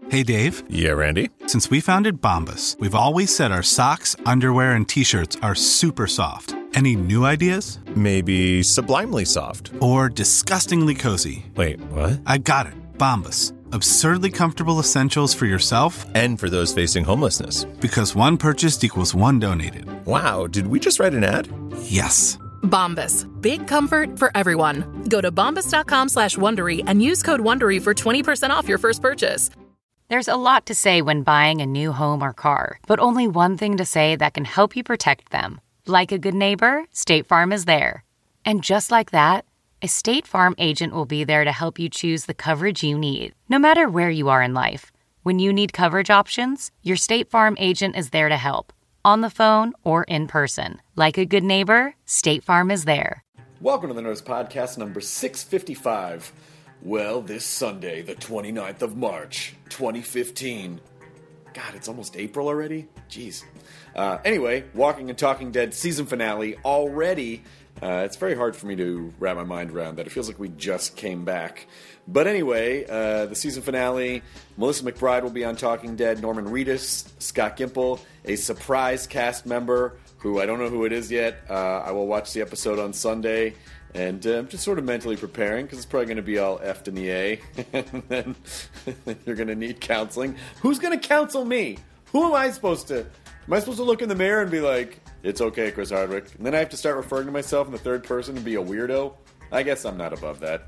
Hey, Dave. Yeah, Randy? Since we founded Bombas, we've always said our socks, underwear, and T-shirts are super soft. Any new ideas? Maybe sublimely soft. Or disgustingly cozy. Wait, what? I got it. Bombas. Absurdly comfortable essentials for yourself and for those facing homelessness. Because one purchased equals one donated. Wow, did we just write an ad? Yes. Bombas. Big comfort for everyone. Go to bombas.com/Wondery and use code WONDERY for 20% off your first purchase. There's a lot to say when buying a new home or car, but only one thing to say that can help you protect them. Like a good neighbor, State Farm is there. And just like that, a State Farm agent will be there to help you choose the coverage you need, no matter where you are in life. When you need coverage options, your State Farm agent is there to help, on the phone or in person. Like a good neighbor, State Farm is there. Welcome to the Nerds Podcast number 655. Well, this Sunday, the 29th of March, 2015. God, it's almost April already? Jeez. Anyway, Walking and Talking Dead season finale already. It's very hard for me to wrap my mind around that. It feels like we just came back. But anyway, the season finale, Melissa McBride will be on Talking Dead, Norman Reedus, Scott Gimple, a surprise cast member who I don't know who it is yet. I will watch the episode on Sunday. And I'm just sort of mentally preparing, because it's probably going to be all F'd in the A. And then you're going to need counseling. Who's going to counsel me? Who am I supposed to? Am I supposed to look in the mirror and be like, it's okay, Chris Hardwick? And then I have to start referring to myself in the third person and be a weirdo? I guess I'm not above that.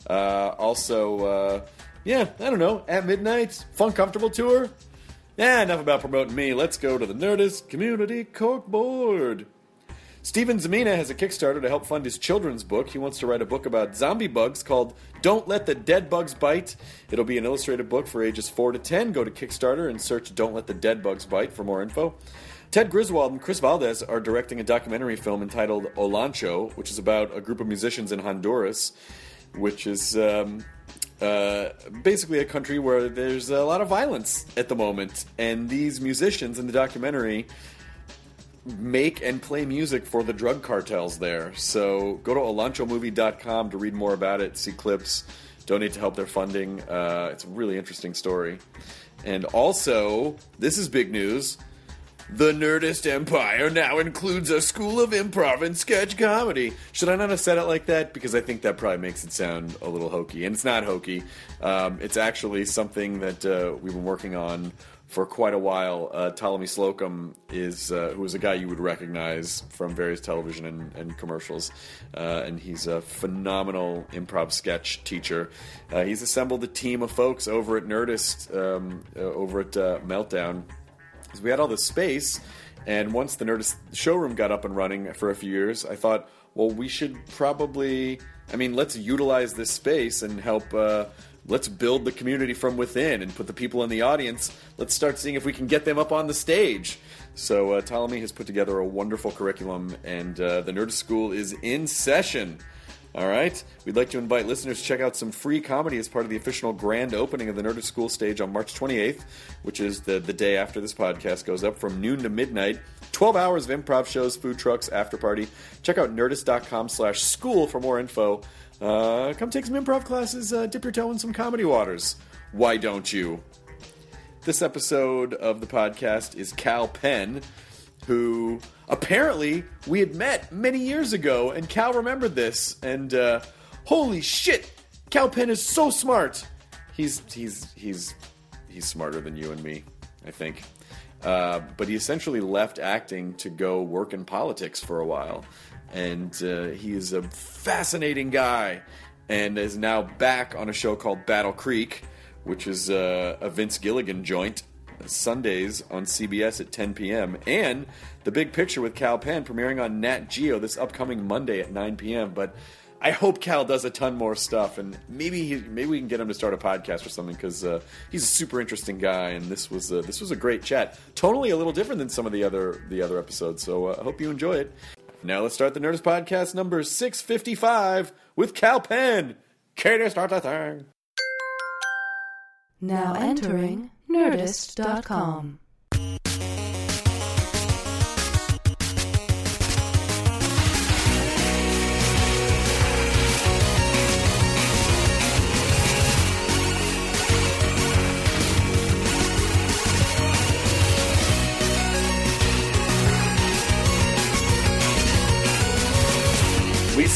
Yeah, I don't know. At Midnight, Fun Comfortable Tour? Yeah, enough about promoting me. Let's go to the Nerdist Community Corkboard. Steven Zamina has a Kickstarter to help fund his children's book. He wants to write a book about zombie bugs called Don't Let the Dead Bugs Bite. It'll be an illustrated book for ages 4 to 10. Go to Kickstarter and search Don't Let the Dead Bugs Bite for more info. Ted Griswold and Chris Valdez are directing a documentary film entitled Olancho, which is about a group of musicians in Honduras, which is basically a country where there's a lot of violence at the moment. And these musicians in the documentary make and play music for the drug cartels there. So go to olanchomovie.com to read more about it, see clips, donate to help their funding. It's a really interesting story. And also, this is big news, the Nerdist Empire now includes a school of improv and sketch comedy. Should I not have said it like that? Because I think that probably makes it sound a little hokey. And it's not hokey. It's actually something that we've been working on for quite a while. Ptolemy Slocum is who is a guy you would recognize from various television and commercials, and he's a phenomenal improv sketch teacher. He's assembled a team of folks over at Nerdist, over at Meltdown. So we had all this space, and once the Nerdist showroom got up and running for a few years, I thought, well, we should probably, let's utilize this space and help. Let's build the community from within and put the people in the audience. Let's start seeing if we can get them up on the stage. So Ptolemy has put together a wonderful curriculum, and the Nerdist School is in session. All right? We'd like to invite listeners to check out some free comedy as part of the official grand opening of the Nerdist School stage on March 28th, which is the day after this podcast goes up, from noon to midnight. 12 hours of improv shows, food trucks, after party. Check out nerdist.com/school for more info. Come take some improv classes, dip your toe in some comedy waters. Why don't you? This episode of the podcast is Kal Penn, who apparently we had met many years ago, and Cal remembered this, and holy shit, Kal Penn is so smart. He's smarter than you and me, I think. But he essentially left acting to go work in politics for a while. And he is a fascinating guy, and is now back on a show called Battle Creek, which is a Vince Gilligan joint, Sundays on CBS at 10 p.m. And The Big Picture with Kal Penn premiering on Nat Geo this upcoming Monday at 9 p.m. But I hope Cal does a ton more stuff, and maybe we can get him to start a podcast or something, because he's a super interesting guy, and this was a great chat. Totally a little different than some of the other episodes. So I hope you enjoy it. Now let's start the Nerdist Podcast number 655 with Kal Penn. Katie, start the thing. Now entering Nerdist.com.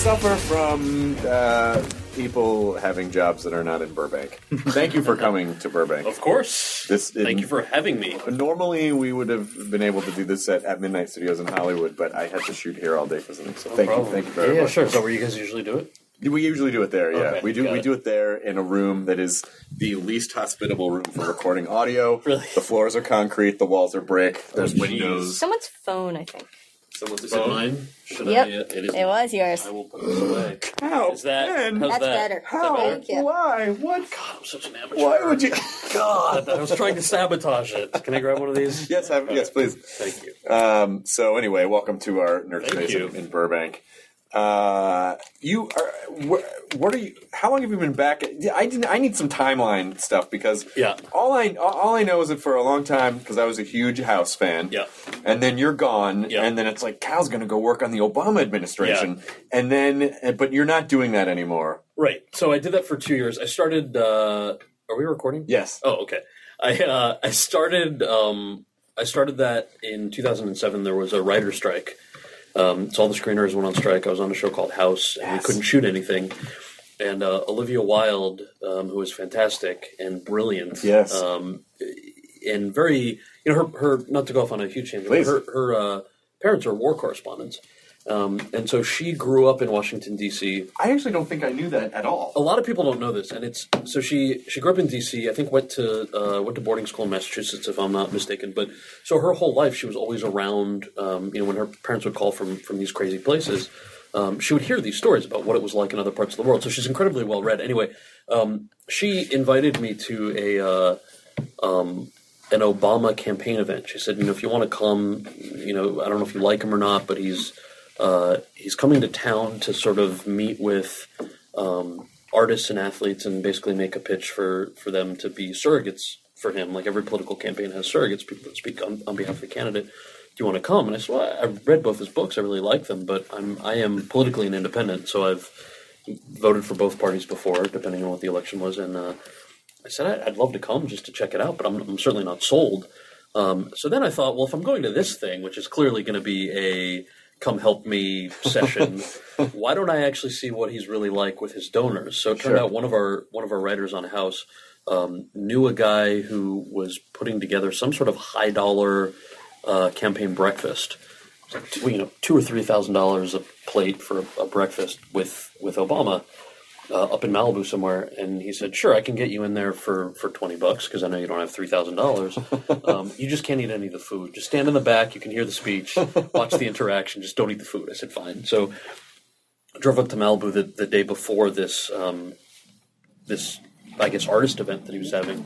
suffer from people having jobs that are not in Burbank. Thank you for coming to Burbank. Of course. Thank you for having me. Normally, we would have been able to do this at Midnight Studios in Hollywood, but I had to shoot here all day for something. So thank you very much. Yeah, sure. Is that where you guys usually do it? We usually do it there. Yeah, Okay, we do it there in a room that is the least hospitable room for recording audio. Really? The floors are concrete, the walls are brick. There's windows. Someone's phone, I think. Is it mine? Should Yep. it is. It was yours. I will put this away. How? Is that? Ben? How's That's that? better. How? Thank you. Why? What? God, I'm such an amateur. Why would you? God, I was trying to sabotage it. Can I grab one of these? Yes, yes, please. Thank you. So anyway, welcome to our nerd Thank space you. in Burbank. You are. What are you? How long have you been back? I need some timeline stuff because all I know is that for a long time because I was a huge House fan. Yeah. And then you're gone, Yeah. and then it's like Cal's going to go work on the Obama administration, and then but you're not doing that anymore. Right. So I did that for 2 years. I started. Are we recording? Yes. Oh, okay. I started. I started that in 2007. There was a writer's strike. So all the screenwriters went on strike. I was on a show called House, and we couldn't shoot anything. And Olivia Wilde, who was fantastic and brilliant, and very, her not to go off on a huge tangent, but her parents are war correspondents, and so she grew up in Washington D.C. I actually don't think I knew that at all. A lot of people don't know this, and it's so she grew up in D.C. I think went to boarding school in Massachusetts, if I'm not mistaken. But so her whole life she was always around. When her parents would call from these crazy places, she would hear these stories about what it was like in other parts of the world. So she's incredibly well read. Anyway, she invited me to an Obama campaign event. She said, if you want to come, I don't know if you like him or not, but he's coming to town to sort of meet with artists and athletes and basically make a pitch for them to be surrogates for him. Like every political campaign has surrogates, people that speak on behalf of the candidate. Do you want to come? And I said, well, I read both his books. I really like them, but I am politically an independent, so I've voted for both parties before, depending on what the election was. And I said, I'd love to come just to check it out, but I'm certainly not sold. So then I thought, well, if I'm going to this thing, which is clearly going to be a come help me session, why don't I actually see what he's really like with his donors? So it turned out one of our writers on House knew a guy who was putting together some sort of high dollar campaign breakfast, $2,000 or $3,000 a plate for a breakfast with Obama up in Malibu somewhere. And he said, sure, I can get you in there for $20 because I know you don't have $3,000. You just can't eat any of the food. Just stand in the back. You can hear the speech, watch the interaction. Just don't eat the food. I said, fine. So I drove up to Malibu the day before this, I guess, artist event that he was having.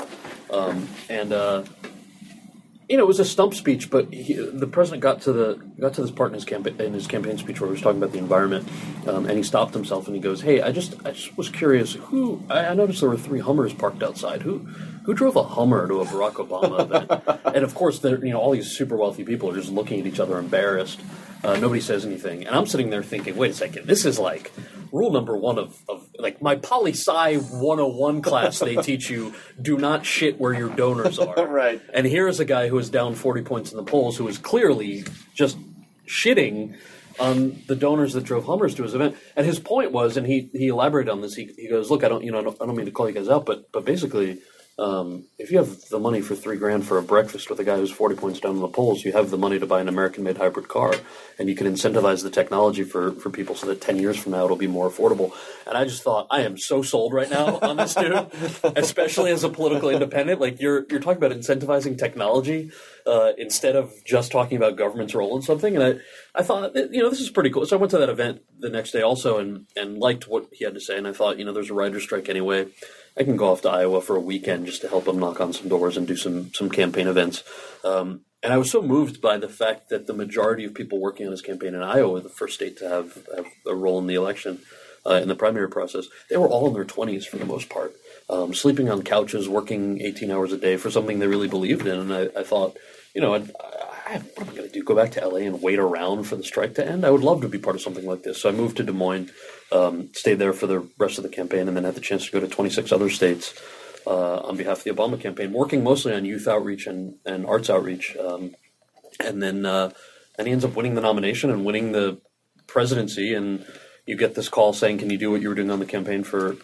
It was a stump speech, but the president got to this part in his campaign speech where he was talking about the environment, and he stopped himself and he goes, "Hey, I just was curious. I noticed there were 3 Hummers parked outside. Who drove a Hummer to a Barack Obama event?" And of course, all these super wealthy people are just looking at each other embarrassed. Nobody says anything, and I'm sitting there thinking, "Wait a second, this is like rule number 1 of like my poli-sci 101 class. They teach you do not shit where your donors are." Right. And here's a guy who is down 40 points in the polls who is clearly just shitting on the donors that drove Hummers to his event. And his point was, and he elaborated on this. He goes, "Look, I don't mean to call you guys out, but basically, if you have the money for $3,000 for a breakfast with a guy who's 40 points down in the polls, you have the money to buy an American-made hybrid car, and you can incentivize the technology for people so that 10 years from now it'll be more affordable." And I just thought, I am so sold right now on this dude, especially as a political independent. Like you're talking about incentivizing technology instead of just talking about government's role in something. And I thought, this is pretty cool. So I went to that event the next day also and liked what he had to say. And I thought, there's a writer's strike anyway. I can go off to Iowa for a weekend just to help him knock on some doors and do some campaign events. And I was so moved by the fact that the majority of people working on his campaign in Iowa were the first state to have a role in the election, in the primary process. They were all in their 20s for the most part, sleeping on couches, working 18 hours a day for something they really believed in. And I thought, what am I going to do? Go back to LA and wait around for the strike to end? I would love to be part of something like this. So I moved to Des Moines, stayed there for the rest of the campaign, and then had the chance to go to 26 other states on behalf of the Obama campaign, working mostly on youth outreach and arts outreach. And then he ends up winning the nomination and winning the presidency. And you get this call saying, "Can you do what you were doing on the campaign for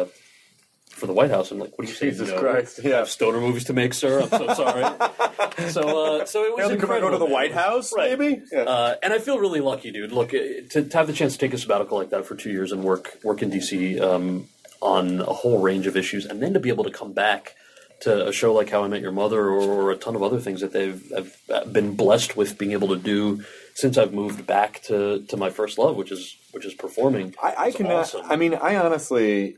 the White House?" I'm like, "What do you say? Jesus no? Christ! I have stoner movies to make, sir. I'm so sorry." so it was incredible. Go to the White House, right? Maybe. Yeah. And I feel really lucky, dude. Look, to have the chance to take a sabbatical like that for 2 years and work in DC on a whole range of issues, and then to be able to come back to a show like How I Met Your Mother or a ton of other things that I've been blessed with being able to do since I've moved back to my first love, which is performing. I cannot. Awesome. I mean, I honestly,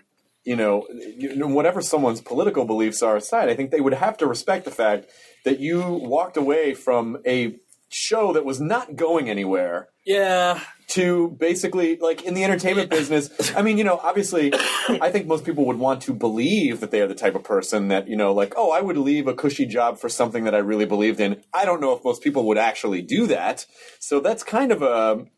whatever someone's political beliefs are aside, I think they would have to respect the fact that you walked away from a show that was not going anywhere. Yeah. To basically, like, in the entertainment business, I mean, obviously, I think most people would want to believe that they are the type of person that, like, oh, I would leave a cushy job for something that I really believed in. I don't know if most people would actually do that. So that's kind of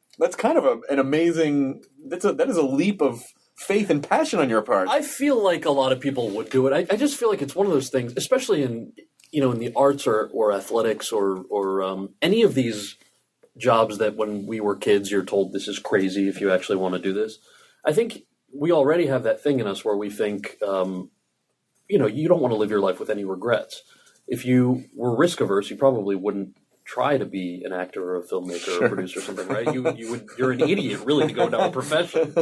an amazing, that is a leap of faith and passion on your part. I feel like a lot of people would do it. I just feel like it's one of those things, especially in the arts or athletics or any of these jobs that when we were kids, you're told this is crazy if you actually want to do this. I think we already have that thing in us where we think, you don't want to live your life with any regrets. If you were risk averse, you probably wouldn't try to be an actor or a filmmaker or a producer or something, right? You're an idiot really to go down a profession.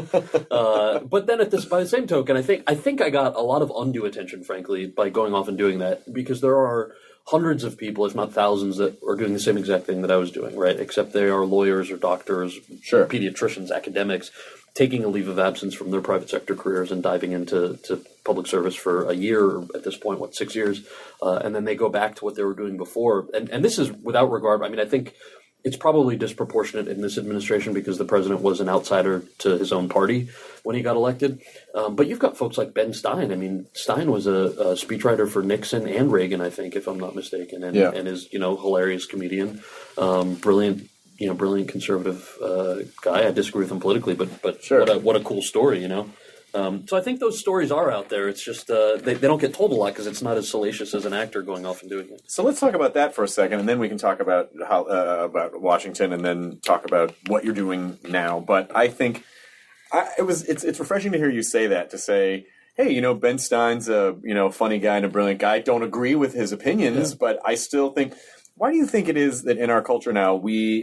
But then by the same token, I think I got a lot of undue attention, frankly, by going off and doing that, because there are hundreds of people, if not thousands, that are doing the same exact thing that I was doing, right? Except they are lawyers or doctors, sure, pediatricians, academics, taking a leave of absence from their private sector careers and diving into public service for a year, or at this point, 6 years, and then they go back to what they were doing before. And this is without regard. I mean, I think it's probably disproportionate in this administration because the president was an outsider to his own party when he got elected. But you've got folks like Ben Stein. I mean, Stein was a speechwriter for Nixon and Reagan, I think, if I'm not mistaken, and is hilarious comedian, brilliant conservative guy. I disagree with him politically, but sure. What a cool story, So I think those stories are out there. It's just they don't get told a lot because it's not as salacious as an actor going off and doing it. So let's talk about that for a second, and then we can talk about how about Washington, and then talk about what you're doing now. But I think it's refreshing to hear you say that. To say, hey, Ben Stein's a funny guy and a brilliant guy. I don't agree with his opinions, but I still think. Why do you think it is that in our culture now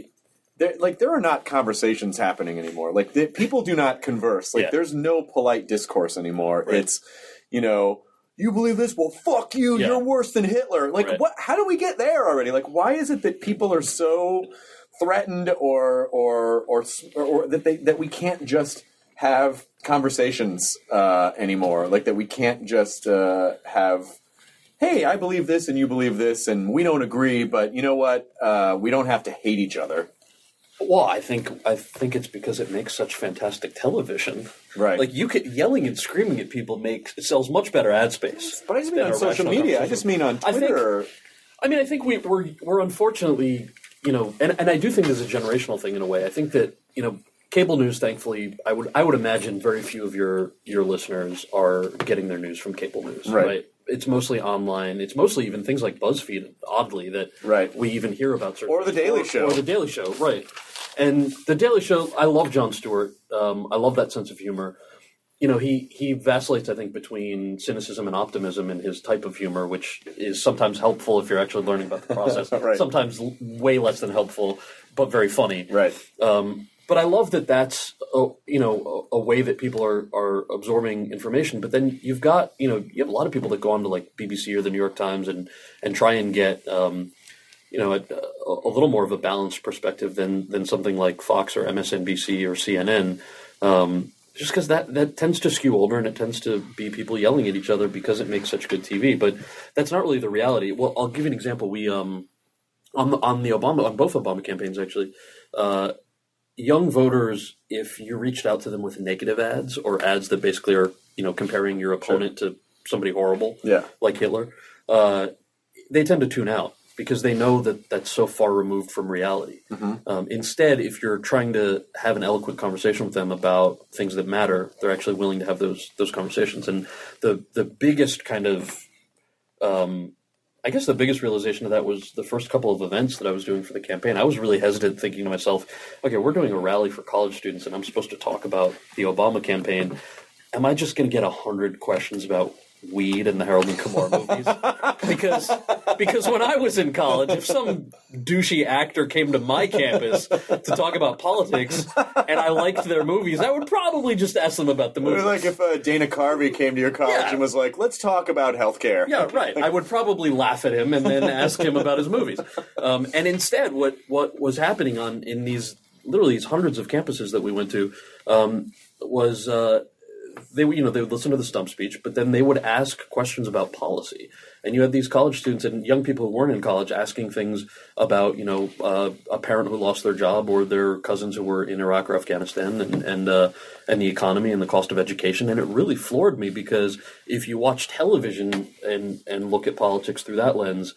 there are not conversations happening anymore? Like, people do not converse. Like, there's no polite discourse anymore. Right. It's, you believe this? Well, fuck you. Yeah. You're worse than Hitler. Like, what? How do we get there already? Like, why is it that people are so threatened or that we can't just have conversations anymore? Like, that we can't just have, hey, I believe this and you believe this and we don't agree, but you know what? We don't have to hate each other. Well, I think it's because it makes such fantastic television. Right. Like, yelling and screaming at people sells much better ad space. But I just mean on social media. I just mean on Twitter. I think we're unfortunately, and I do think there's a generational thing in a way. I think that, cable news, thankfully, I would imagine very few of your listeners are getting their news from cable news. Right? It's mostly online. It's mostly even things like BuzzFeed, oddly, that we even hear about. Or The Daily Show. Or The Daily Show, right. And The Daily Show, I love Jon Stewart. I love that sense of humor. He vacillates, I think, between cynicism and optimism in his type of humor, which is sometimes helpful if you're actually learning about the process. Right. Sometimes way less than helpful, but very funny. Right. But I love that that's a way that people are absorbing information. But then you have a lot of people that go on to like BBC or the New York Times and try and get a little more of a balanced perspective than something like Fox or MSNBC or CNN. Just because that tends to skew older and it tends to be people yelling at each other because it makes such good TV. But that's not really the reality. Well, I'll give you an example. We on both Obama campaigns actually. Young voters, if you reached out to them with negative ads or ads that basically are, comparing your opponent to somebody horrible, like Hitler, they tend to tune out because they know that that's so far removed from reality. Mm-hmm. Instead, if you're trying to have an eloquent conversation with them about things that matter, they're actually willing to have those conversations. And the biggest kind of I guess the biggest realization of that was the first couple of events that I was doing for the campaign. I was really hesitant, thinking to myself, okay, we're doing a rally for college students and I'm supposed to talk about the Obama campaign. Am I just going to get 100 questions about weed and the Harold and Kumar movies? Because when I was in college, if some douchey actor came to my campus to talk about politics and I liked their movies, I would probably just ask them about the movies. Like if Dana Carvey came to your college and was like, let's talk about healthcare. Yeah, right. I would probably laugh at him and then ask him about his movies. And instead, what was happening in these hundreds of campuses that we went to was they would listen to the stump speech, but then they would ask questions about policy. And you had these college students and young people who weren't in college asking things about, a parent who lost their job or their cousins who were in Iraq or Afghanistan and the economy and the cost of education. And it really floored me because if you watch television and look at politics through that lens,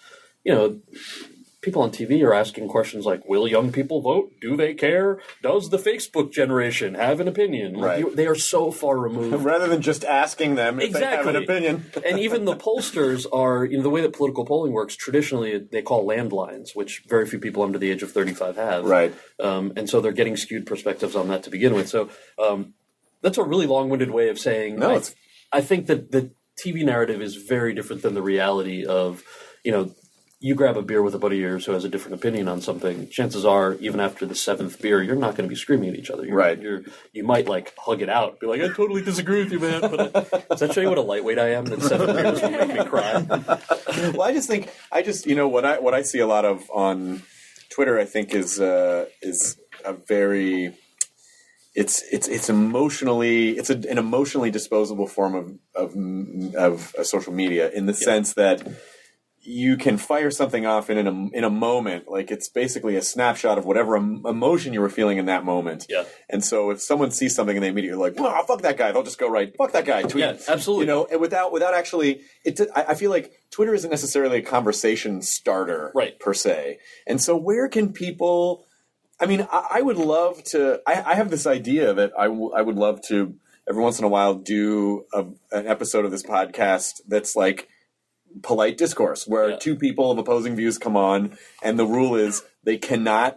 people on TV are asking questions like, will young people vote? Do they care? Does the Facebook generation have an opinion? Right. They are so far removed. Rather than just asking them if they have an opinion. And even the pollsters are, the way that political polling works, traditionally they call landlines, which very few people under the age of 35 have. Right. And so they're getting skewed perspectives on that to begin with. So that's a really long-winded way of saying I think that the TV narrative is very different than the reality of, you grab a beer with a buddy of yours who has a different opinion on something, chances are, even after the 7th beer, you're not going to be screaming at each other. You might, hug it out, be like, I totally disagree with you, man. But does that show you what a lightweight I am, that 7 beers will make me cry? Well, I just think, what I see a lot of on Twitter, I think, is a very... It's emotionally an emotionally disposable form of social media in the sense that you can fire something off in a moment, like it's basically a snapshot of whatever emotion you were feeling in that moment. Yeah. And so if someone sees something and they immediately are like, "Wow, fuck that guy," they'll just go right, "Fuck that guy," tweet. Yeah, absolutely. And without actually, I feel like Twitter isn't necessarily a conversation starter, right, per se. And so where can people? I mean, I would love to. I have this idea that I would love to every once in a while do an episode of this podcast that's like polite discourse, where two people of opposing views come on, and the rule is they cannot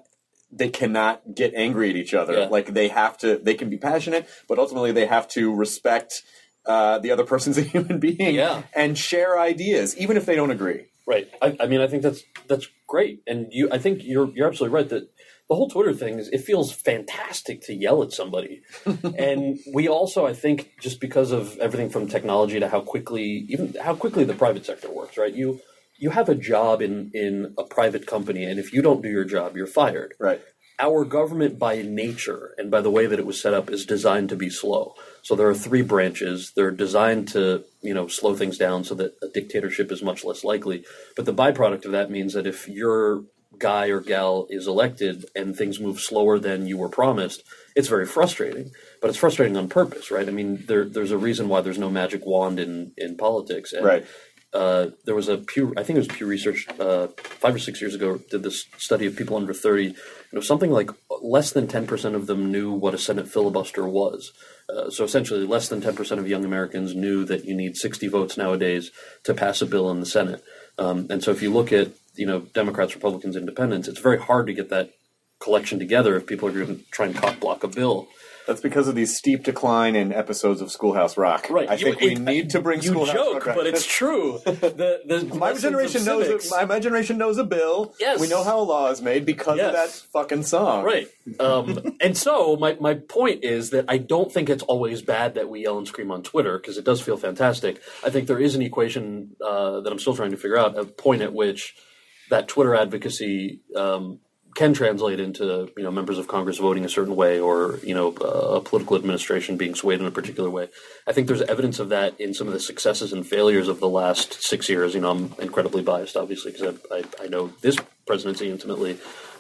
get angry at each other. Yeah. Like they can be passionate, but ultimately they have to respect the other person's a human being and share ideas, even if they don't agree. Right. I mean, I think that's great, and I think you're absolutely right that the whole Twitter thing it feels fantastic to yell at somebody. And we also, I think, just because of everything from technology to how quickly the private sector works, right? You have a job in a private company, and if you don't do your job, you're fired. Right. Our government, by nature and by the way that it was set up, is designed to be slow. So there are 3 branches. They're designed to, slow things down so that a dictatorship is much less likely. But the byproduct of that means that if your guy or gal is elected and things move slower than you were promised, it's very frustrating. But it's frustrating on purpose, right? I mean, there's a reason why there's no magic wand in politics. And, right. There was Pew Research 5 or 6 years ago did this study of people under 30. Something like less than 10% of them knew what a Senate filibuster was. So essentially, less than 10% of young Americans knew that you need 60 votes nowadays to pass a bill in the Senate. And so if you look at Democrats, Republicans, Independents, it's very hard to get that collection together if people are going to try and cock block a bill. That's because of the steep decline in episodes of Schoolhouse Rock. Right. I think we need to bring Schoolhouse Rock. You joke, but it's true. My generation knows a bill. Yes. We know how a law is made because of that fucking song. Right. And so my point is that I don't think it's always bad that we yell and scream on Twitter, because it does feel fantastic. I think there is an equation that I'm still trying to figure out, a point at which that Twitter advocacy can translate into members of Congress voting a certain way, or a political administration being swayed in a particular way. I think there's evidence of that in some of the successes and failures of the last 6 years. I'm incredibly biased, obviously, because I know this presidency intimately.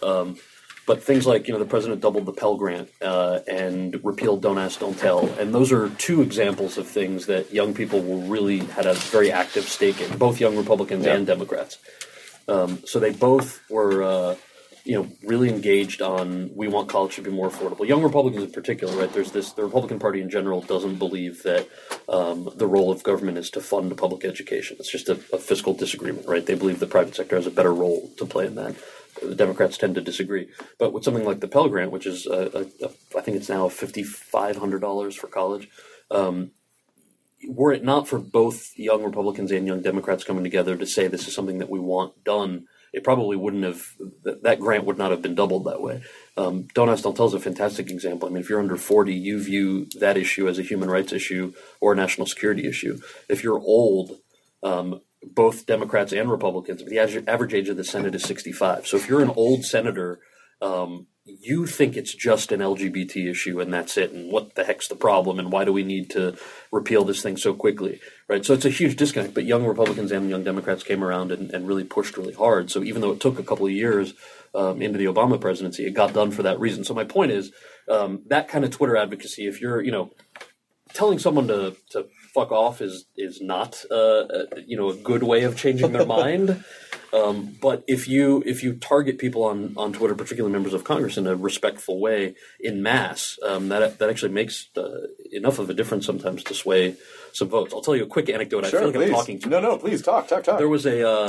But things like the president doubled the Pell Grant and repealed Don't Ask, Don't Tell, and those are 2 examples of things that young people really had a very active stake in, both young Republicans and Democrats. So they both were really engaged on we want college to be more affordable. Young Republicans in particular, right? The Republican Party in general doesn't believe that the role of government is to fund public education. It's just a fiscal disagreement, right? They believe the private sector has a better role to play in that. The Democrats tend to disagree. But with something like the Pell Grant, which is, I think it's now $5,500 for college, were it not for both young Republicans and young Democrats coming together to say this is something that we want done, it probably wouldn't have, that grant would not have been doubled that way. Don't Ask, Don't Tell is a fantastic example. I mean, if you're under 40, you view that issue as a human rights issue or a national security issue. If you're old, both Democrats and Republicans, the average age of the Senate is 65. So if you're an old senator, you think it's just an LGBT issue and that's it, and what the heck's the problem, and why do we need to repeal this thing so quickly, right? So it's a huge disconnect, but young Republicans and young Democrats came around and really pushed really hard. So even though it took a couple of years into the Obama presidency, it got done for that reason. So my point is that kind of Twitter advocacy, if you're, telling someone to fuck off is not a good way of changing their mind. But if you target people on Twitter, particularly members of Congress, in a respectful way in mass, that actually makes enough of a difference sometimes to sway some votes. I'll tell you a quick anecdote. Sure, I feel like please. I'm talking to No, please talk. There was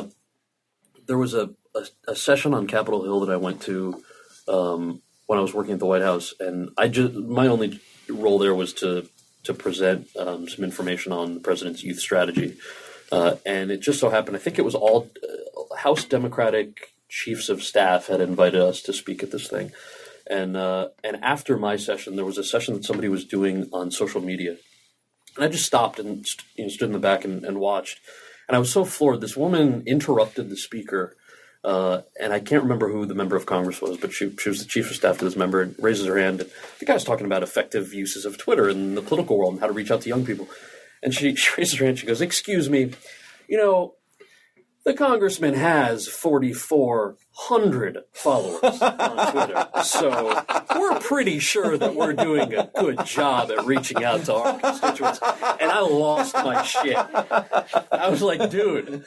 a session on Capitol Hill that I went to when I was working at the White House, and my only role there was to present some information on the president's youth strategy. And it just so happened, I think it was all House Democratic chiefs of staff had invited us to speak at this thing. And after my session, there was a session that somebody was doing on social media. And I just stopped and stood in the back and watched. And I was so floored. This woman interrupted the speaker. And I can't remember who the member of Congress was, but she was the chief of staff to this member, and raises her hand. The guy was talking about effective uses of Twitter in the political world and how to reach out to young people. And she raises her hand. She goes, "Excuse me, the congressman has 4,400 followers on Twitter, so we're pretty sure that we're doing a good job at reaching out to our constituents." And I lost my shit. I was like, dude,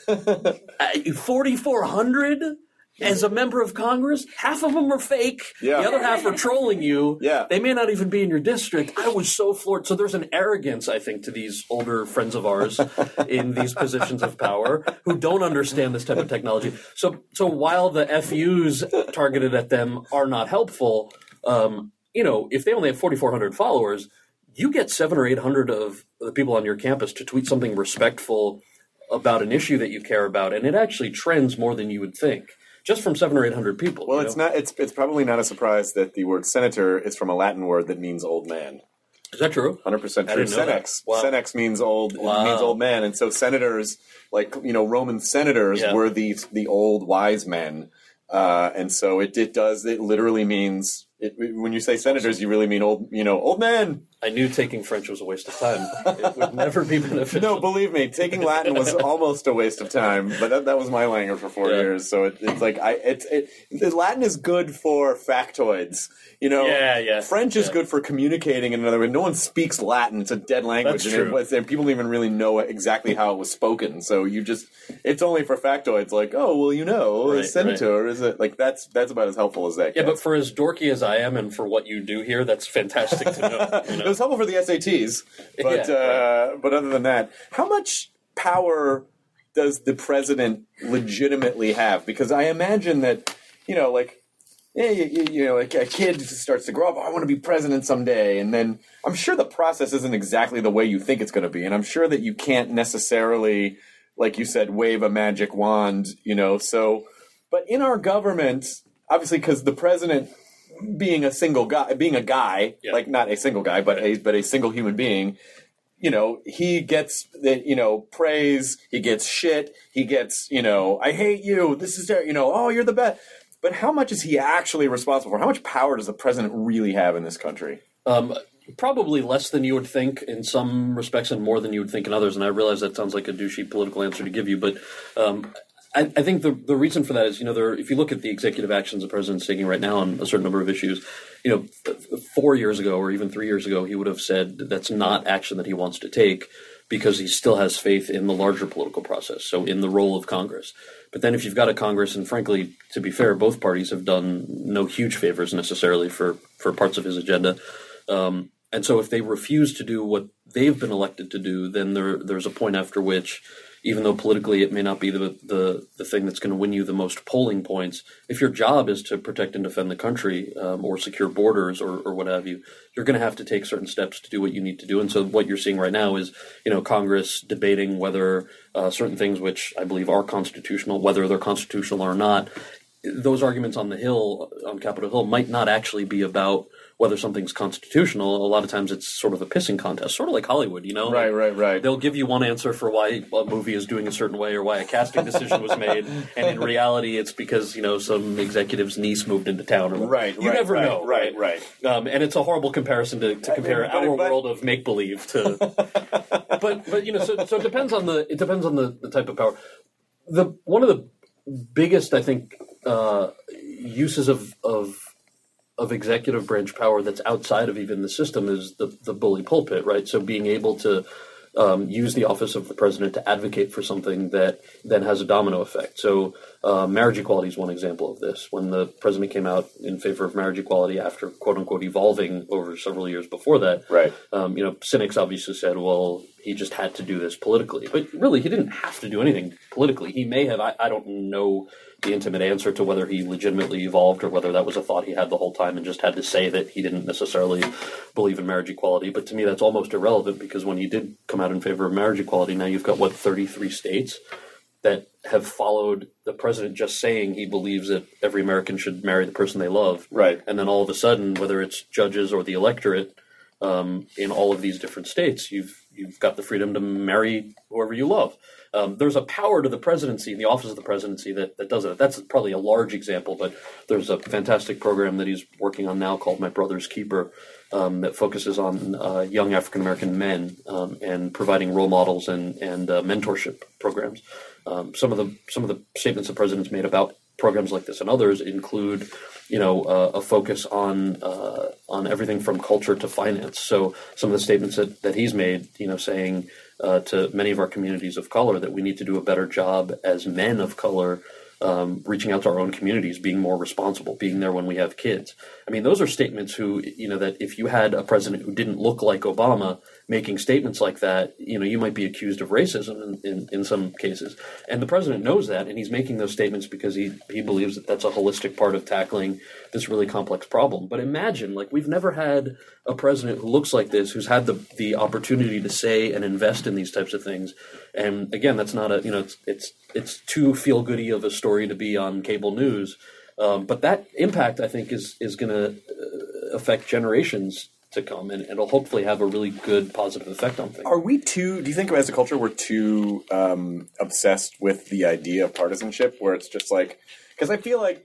4,400 as a member of Congress? Half of them are fake. Yeah. The other half are trolling you. Yeah. They may not even be in your district. I was so floored. So there's an arrogance, I think, to these older friends of ours in these positions of power who don't understand this type of technology. So while the FUs targeted at them are not helpful, if they only have 4,400 followers, you get 700 or 800 of the people on your campus to tweet something respectful about an issue that you care about, and it actually trends more than you would think. Just from 700 or 800 people. Well, it's not. It's probably not a surprise that the word senator is from a Latin word that means old man. Is that true? 100% true. Senex. Wow. Senex means old. Wow. It means old man, and so senators, Roman senators, were the old wise men, and so it does. It literally means. When you say senators, you really mean old man. I knew taking French was a waste of time. It would never be beneficial. No, believe me, taking Latin was almost a waste of time. But that was my language for 4 years. So it's like Latin is good for factoids. French is good for communicating in another way. No one speaks Latin; it's a dead language, That's true. And people don't even really know exactly how it was spoken. So it's only for factoids. Like, a senator is it? Like that's about as helpful as that. Yeah, gets. but for as dorky as I am, and for what you do here, that's fantastic to know. It was helpful for the SATs, but other than that, how much power does the president legitimately have? Because I imagine that, like a kid starts to grow up, I want to be president someday, and then I'm sure the process isn't exactly the way you think it's going to be, and I'm sure that you can't necessarily, like you said, wave a magic wand, so, but in our government, obviously because the president, being a guy, like not a single guy, but a single human being, he gets praise, he gets shit, he gets, I hate you, this is, oh, you're the best. But how much is he actually responsible for? How much power does the president really have in this country? Probably less than you would think in some respects and more than you would think in others. And I realize that sounds like a douchey political answer to give you, but I think the reason for that is, if you look at the executive actions the president's taking right now on a certain number of issues, 4 years ago or even 3 years ago, he would have said that's not action that he wants to take. because he still has faith in the larger political process, so in the role of Congress. But then if you've got a Congress, and frankly, to be fair, both parties have done no huge favors necessarily for parts of his agenda. And so if they refuse to do what they've been elected to do, then there's a point after which, even though politically it may not be the thing that's going to win you the most polling points, if your job is to protect and defend the country or secure borders or what have you, you're going to have to take certain steps to do what you need to do. And so what you're seeing right now is, Congress debating whether certain things which I believe are constitutional, whether they're constitutional or not, those arguments on the Hill, on Capitol Hill, might not actually be about whether something's constitutional. A lot of times it's sort of a pissing contest, sort of like Hollywood, Right. They'll give you one answer for why a movie is doing a certain way or why a casting decision was made, and in reality it's because, some executive's niece moved into town. You never know. Right. And it's a horrible comparison to compare our world of make-believe to... but so it depends on the type of power. One of the biggest, I think, uses of executive branch power that's outside of even the system is the bully pulpit, right? So being able to use the office of the president to advocate for something that then has a domino effect. So marriage equality is one example of this. When the president came out in favor of marriage equality after, quote unquote, evolving over several years before that, right. Cynics obviously said, well, he just had to do this politically. But really, he didn't have to do anything politically. He may have, I don't know the intimate answer to whether he legitimately evolved or whether that was a thought he had the whole time and just had to say that he didn't necessarily believe in marriage equality. But to me, that's almost irrelevant, because when he did come out in favor of marriage equality, now you've got, 33 states that have followed the president just saying he believes that every American should marry the person they love. Right. And then all of a sudden, whether it's judges or the electorate, in all of these different states, you've got the freedom to marry whoever you love. There's a power to the presidency, the office of the presidency, that does it. That's probably a large example, but there's a fantastic program that he's working on now called My Brother's Keeper, that focuses on young African-American men and providing role models and mentorship programs. Some of the statements the president's made about programs like this and others include, a focus on everything from culture to finance. So some of the statements that he's made, saying to many of our communities of color that we need to do a better job as men of color, reaching out to our own communities, being more responsible, being there when we have kids. I mean, those are statements that if you had a president who didn't look like Obama making statements like that, you might be accused of racism in some cases. And the president knows that, and he's making those statements because he believes that that's a holistic part of tackling this really complex problem. But imagine, we've never had a president who looks like this, who's had the opportunity to say and invest in these types of things. And again, that's not it's too feel-goody of a story to be on cable news. But that impact, I think, is going to affect generations to come, and it'll hopefully have a really good positive effect on things. Do you think as a culture we're too obsessed with the idea of partisanship, where it's just because I feel like,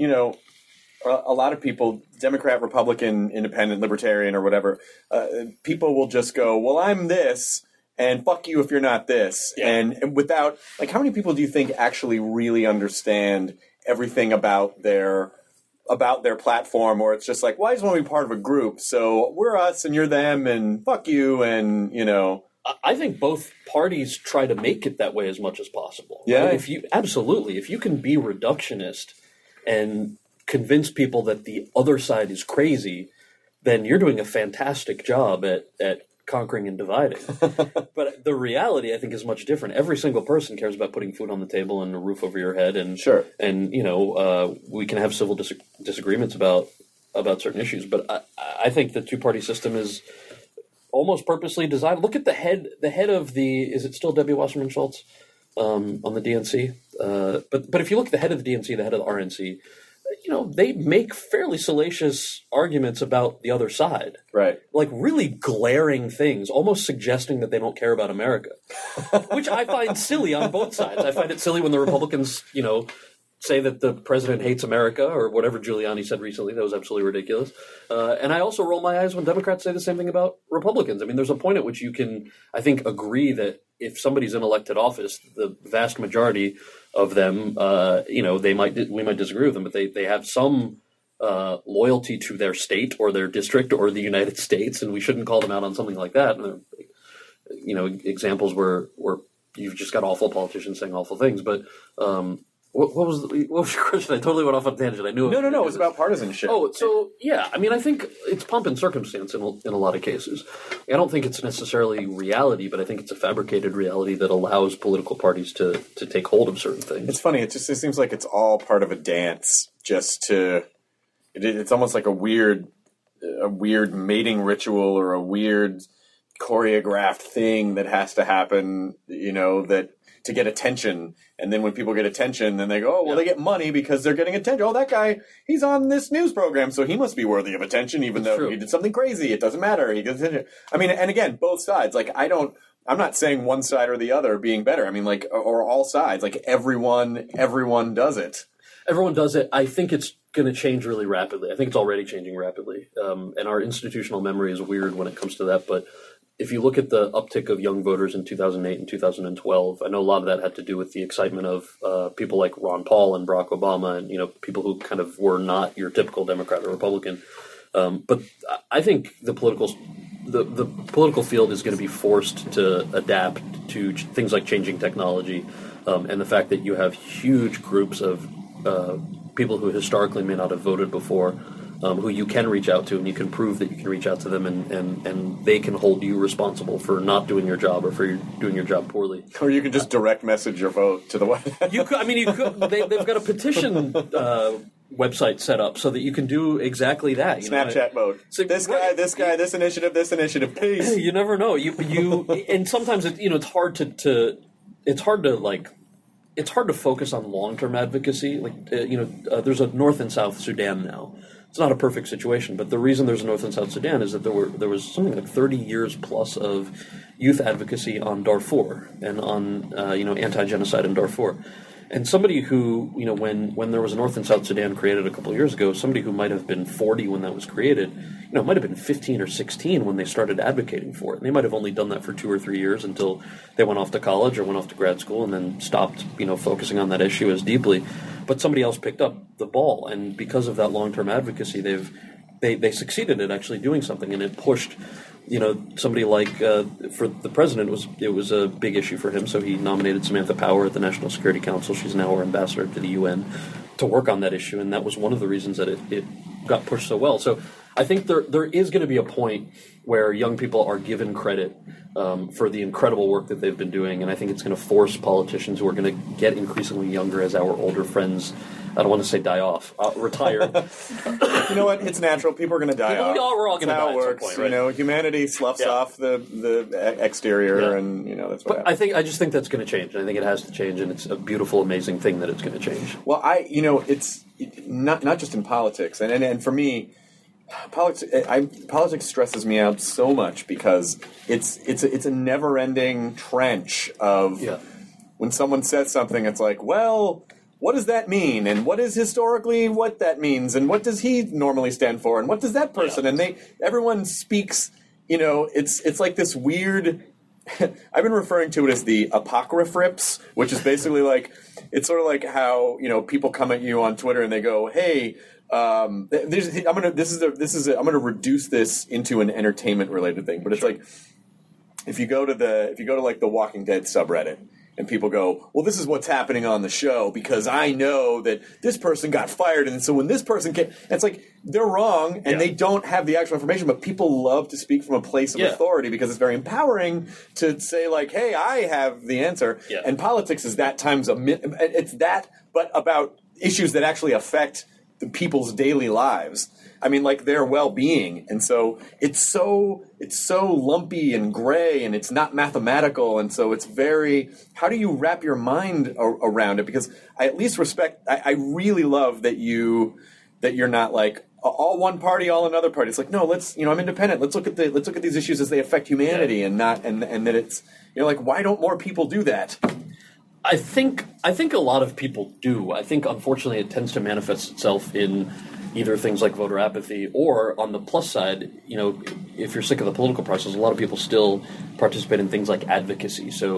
a lot of people, Democrat, Republican, Independent, Libertarian, or whatever, people will just go, well, I'm this, and fuck you if you're not this. Yeah. And without, how many people do you think actually really understand everything about their platform, or it's just well, I just want to be part of a group, so we're us and you're them, and fuck you, and I think both parties try to make it that way as much as possible. Yeah. Right? If you can be reductionist and convince people that the other side is crazy, then you're doing a fantastic job at conquering and dividing. But the reality, I think, is much different. Every single person cares about putting food on the table and a roof over your head, and sure. And we can have civil disagreements about certain issues, but I think the two-party system is almost purposely designed. Look at the head of is it still Debbie Wasserman Schultz on the DNC? But if you look at the head of the DNC, the head of the RNC, they make fairly salacious arguments about the other side. Right. Really glaring things, almost suggesting that they don't care about America, which I find silly on both sides. I find it silly when the Republicans, say that the president hates America, or whatever Giuliani said recently. That was absolutely ridiculous. And I also roll my eyes when Democrats say the same thing about Republicans. I mean, there's a point at which you can, I think, agree that if somebody's in elected office, the vast majority of them, we might disagree with them, but they have some loyalty to their state or their district or the United States, and we shouldn't call them out on something like that. examples where you've just got awful politicians saying awful things. But what was your question? I totally went off on a tangent. I knew. No. It was about partisanship. Oh, so yeah. I mean, I think it's pomp and circumstance in a lot of cases. I don't think it's necessarily reality, but I think it's a fabricated reality that allows political parties to take hold of certain things. It's funny. It seems like it's all part of a dance. It's almost like a weird mating ritual or a weird choreographed thing that has to happen. That to get attention. And then when people get attention, then they go, they get money because they're getting attention. Oh, that guy, he's on this news program, so he must be worthy of attention, even though he did something crazy. It doesn't matter. He gets attention. I mean, and again, both sides. Like, I'm not saying one side or the other being better. I mean, like, or all sides. Like, everyone does it. Everyone does it. I think it's going to change really rapidly. I think it's already changing rapidly. And our institutional memory is weird when it comes to that, but if you look at the uptick of young voters in 2008 and 2012, I know a lot of that had to do with the excitement of people like Ron Paul and Barack Obama and, people who kind of were not your typical Democrat or Republican. But I think the political field is going to be forced to adapt to things like changing technology and the fact that you have huge groups of people who historically may not have voted before, who you can reach out to, and you can prove that you can reach out to them, and they can hold you responsible for not doing your job or for doing your job poorly. Or you can just direct message your vote to the White House. You could. They've got a petition website set up so that you can do exactly that. Snapchat mode. So, this guy, this initiative, peace. You never know. You and sometimes it's hard to focus on long-term advocacy. There's a North and South Sudan now. It's not a perfect situation, but the reason there's a North and South Sudan is that there was something like 30 years plus of youth advocacy on Darfur and on anti-genocide in Darfur. And somebody who, when there was a North and South Sudan created a couple of years ago, somebody who might have been 40 when that was created, might have been 15 or 16 when they started advocating for it. And they might have only done that for 2 or 3 years until they went off to college or went off to grad school and then stopped, focusing on that issue as deeply. But somebody else picked up the ball, and because of that long-term advocacy, they succeeded at actually doing something, and it pushed. Somebody like for the president it was a big issue for him, so he nominated Samantha Power at the National Security Council. She's now our ambassador to the UN to work on that issue, and that was one of the reasons that it got pushed so well. So I think there is going to be a point where young people are given credit for the incredible work that they've been doing, and I think it's going to force politicians who are going to get increasingly younger as our older friends. I don't want to say die off, retire. You know what? It's natural. People are going to die off. We're all going to die at some point, right? Humanity sloughs off the exterior, and that's what happens. I just think that's going to change. I think it has to change, and it's a beautiful, amazing thing that it's going to change. Well, it's not just in politics, and for me, politics stresses me out so much because it's a never-ending trench of when someone says something, it's like, well, what does that mean? And what is historically what that means? And what does he normally stand for? And what does that person? And everyone speaks, it's like this weird, I've been referring to it as the apocryphrips, which is basically like, it's sort of like how, people come at you on Twitter and they go, hey, I'm going to reduce this into an entertainment related thing. But it's like, if you go to like the Walking Dead subreddit, and people go, well, this is what's happening on the show because I know that this person got fired. And so when this person came, it's like they're wrong and they don't have the actual information. But people love to speak from a place of authority because it's very empowering to say like, hey, I have the answer. Yeah. And politics is that times it's that, but about issues that actually affect the people's daily lives. I mean, like their well-being. And so it's so lumpy and gray and it's not mathematical. And so it's how do you wrap your mind around it? Because I at least I really love that you're not like all one party, all another party. It's like, no, I'm independent. Let's look at these issues as they affect humanity and that it's, like, why don't more people do that? I think a lot of people do. I think, unfortunately, it tends to manifest itself in either things like voter apathy or, on the plus side, if you're sick of the political process, a lot of people still participate in things like advocacy. So,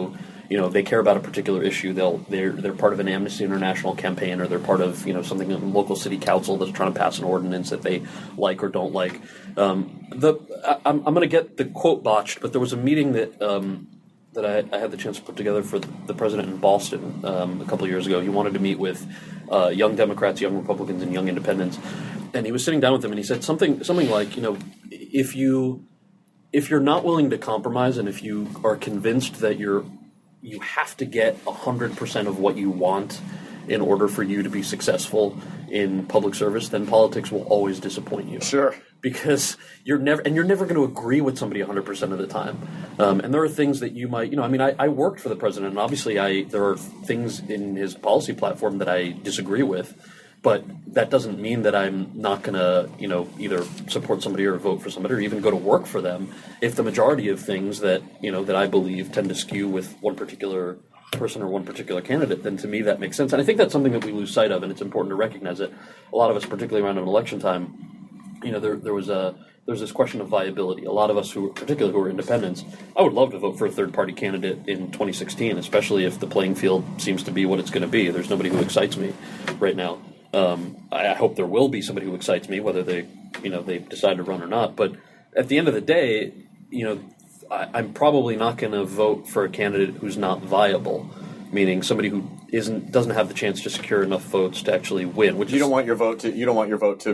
they care about a particular issue. They're part of an Amnesty International campaign, or they're part of something in a local city council that's trying to pass an ordinance that they like or don't like. I'm going to get the quote botched, but there was a meeting that I had the chance to put together for the president in Boston a couple of years ago. He wanted to meet with young Democrats, young Republicans, and young Independents, and he was sitting down with them, and he said something like, if you're not willing to compromise, and if you are convinced that you have to get 100% of what you want in order for you to be successful in public service, then politics will always disappoint you. Sure. Because you're never going to agree with somebody 100% of the time. And there are things that you might, I worked for the president, and obviously there are things in his policy platform that I disagree with, but that doesn't mean that I'm not going to, either support somebody or vote for somebody or even go to work for them if the majority of things that, that I believe tend to skew with one particular person or one particular candidate, then to me that makes sense. And I think that's something that we lose sight of, and it's important to recognize it. A lot of us, particularly around an election time, there's this question of viability. A lot of us, particularly who are independents, I would love to vote for a third-party candidate in 2016, especially if the playing field seems to be what it's going to be. There's nobody who excites me right now. I hope there will be somebody who excites me, whether they decide to run or not. But at the end of the day, I'm probably not going to vote for a candidate who's not viable, meaning somebody who doesn't have the chance to secure enough votes to actually win. Which you don't want your vote to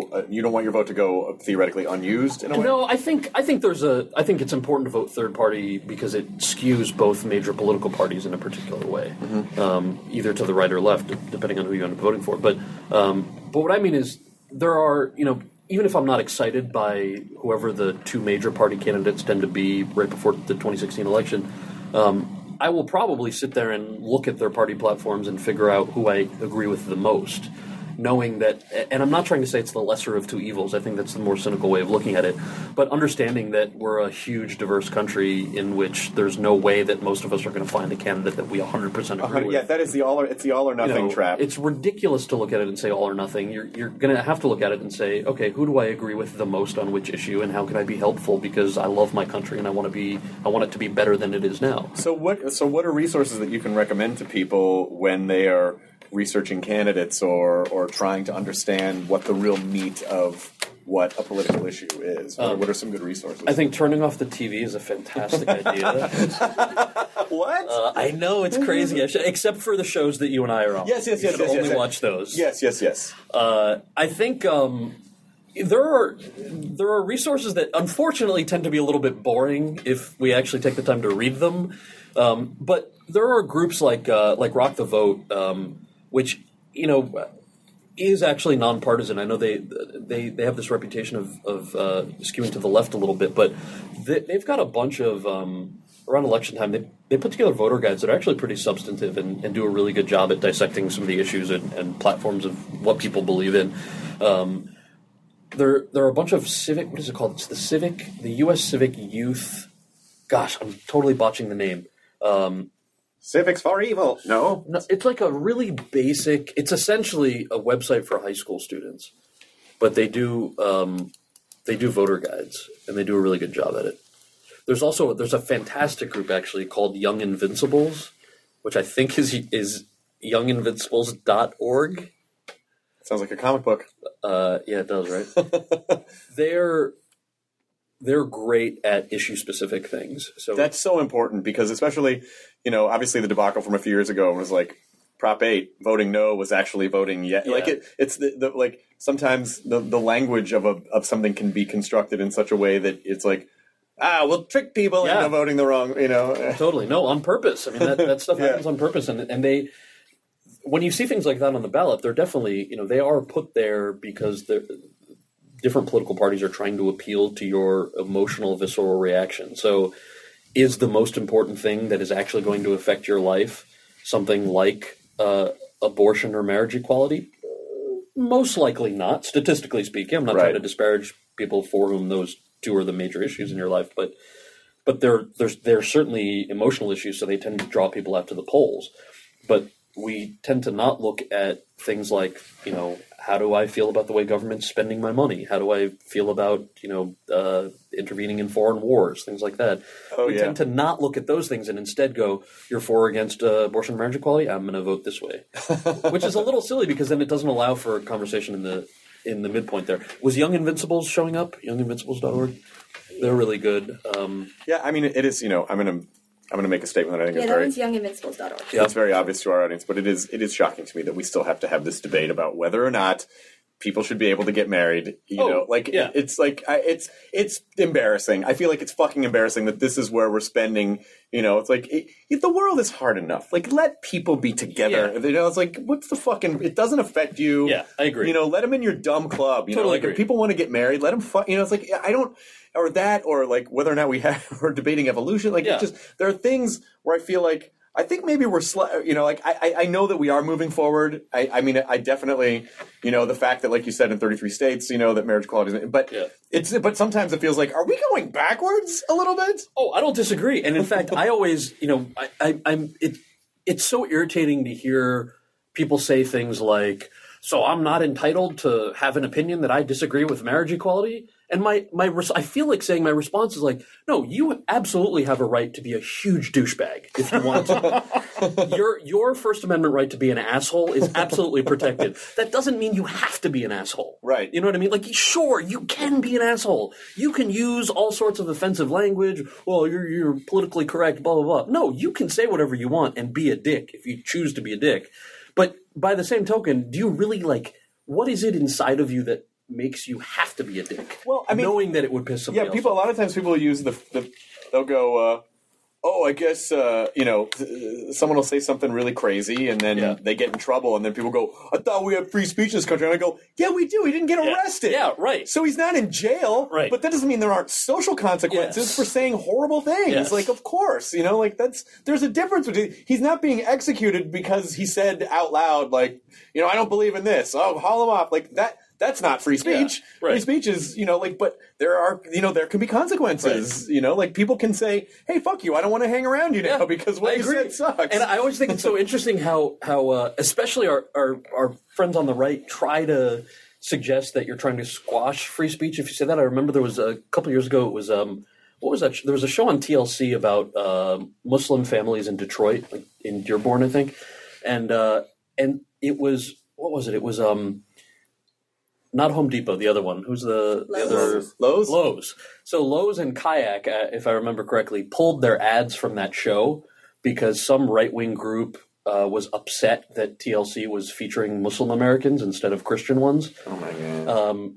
go theoretically unused in a way. No, I think it's important to vote third party because it skews both major political parties in a particular way, either to the right or left, depending on who you end up voting for. But what I mean is there are even if I'm not excited by whoever the two major party candidates tend to be right before the 2016 election, I will probably sit there and look at their party platforms and figure out who I agree with the most, knowing that, and I'm not trying to say it's the lesser of two evils, I think that's the more cynical way of looking at it, but understanding that we're a huge, diverse country in which there's no way that most of us are going to find a candidate that we 100% agree with. Yeah, that is the all or nothing trap. It's ridiculous to look at it and say all or nothing. You're going to have to look at it and say, okay, who do I agree with the most on which issue, and how can I be helpful because I love my country and I want it to be better than it is now. So what are resources that you can recommend to people when they are researching candidates or trying to understand what the real meat of what a political issue is? What are some good resources? I think turning off the TV is a fantastic idea. What? I know, it's crazy. Except for the shows that you and I are on. Yes. You should only watch those. Yes. I think there are resources that unfortunately tend to be a little bit boring if we actually take the time to read them. But there are groups like Rock the Vote, which is actually nonpartisan. I know they have this reputation of skewing to the left a little bit, but they've got a bunch of around election time. They put together voter guides that are actually pretty substantive and do a really good job at dissecting some of the issues and platforms of what people believe in. There are a bunch of civic. What is it called? It's the U.S. Civic Youth. Gosh, I'm totally botching the name. Civics for Evil. No, it's like a really basic. It's essentially a website for high school students, but they do voter guides and they do a really good job at it. There's a fantastic group actually called Young Invincibles, which I think is younginvincibles.org. Sounds like a comic book. Yeah, it does, right? They're great at issue-specific things. So that's so important because especially, obviously the debacle from a few years ago was like Prop 8, voting no was actually voting yes. Yeah. Like it's the like sometimes the language of something can be constructed in such a way that it's like, we'll trick people into voting the wrong, Totally. No, on purpose. I mean, that stuff happens on purpose. And they, when you see things like that on the ballot, they're definitely, they are put there because different political parties are trying to appeal to your emotional, visceral reaction. So is the most important thing that is actually going to affect your life something like abortion or marriage equality? Most likely not, statistically speaking. I'm not trying to disparage people for whom those two are the major issues in your life, but they're certainly emotional issues, so they tend to draw people out to the polls. But we tend to not look at things like, how do I feel about the way government's spending my money? How do I feel about, intervening in foreign wars, things like that? We tend to not look at those things and instead go, you're for or against abortion and marriage equality? I'm going to vote this way. Which is a little silly because then it doesn't allow for a conversation in the midpoint there. Was Young Invincibles showing up? YoungInvincibles.org? They're really good. Yeah, I mean, it is, I'm going to make a statement that I think is that very... one's YoungInvincibles.org. Yeah, it's very obvious to our audience, but it is shocking to me that we still have to have this debate about whether or not people should be able to get married. It's like it's embarrassing. I feel like it's fucking embarrassing that this is where we're spending. It's like the world is hard enough. Like, let people be together. Yeah. It's like, what's the fucking? It doesn't affect you. Yeah, I agree. Let them in your dumb club. Totally agree. If people want to get married, let them. It's like I don't. Or that, or like whether or not we're debating evolution. Like, there are things where I feel like I think maybe we're, I know that we are moving forward. I mean, I definitely, the fact that, like you said, in 33 states, that marriage equality is, but sometimes it feels like, are we going backwards a little bit? Oh, I don't disagree. And in fact, I always, it's so irritating to hear people say things like, so I'm not entitled to have an opinion that I disagree with marriage equality. And I feel like saying my response is like, no, you absolutely have a right to be a huge douchebag if you want to. Your First Amendment right to be an asshole is absolutely protected. That doesn't mean you have to be an asshole. Right. You know what I mean? Like, sure, you can be an asshole. You can use all sorts of offensive language. Well, you're politically correct, blah, blah, blah. No, you can say whatever you want and be a dick if you choose to be a dick. But by the same token, do you really, what is it inside of you that makes you have to be a dick? Well, I mean, knowing that it would piss somebody else off. A lot of times people use they'll go, I guess, someone will say something really crazy and then they get in trouble and then people go, I thought we had free speech in this country. And I go, yeah, we do. He didn't get arrested. Yeah, right. So he's not in jail. Right. But that doesn't mean there aren't social consequences for saying horrible things. Yes. Like, of course, there's a difference between, he's not being executed because he said out loud, I don't believe in this. Oh, haul him off. Like that. That's not free speech. Yeah, right. Free speech is, but there are, there can be consequences. Right. People can say, hey, fuck you, I don't want to hang around you now because what you said sucks. And I always think it's so interesting how especially our friends on the right try to suggest that you're trying to squash free speech. If you say that, I remember there was a couple years ago, it was, what was that? There was a show on TLC about Muslim families in Detroit, in Dearborn, I think. And it was, what was it? It was, not Home Depot, the other one. Who's the other? Lowe's? Lowe's. So Lowe's and Kayak, if I remember correctly, pulled their ads from that show because some right-wing group was upset that TLC was featuring Muslim Americans instead of Christian ones. Oh, my God.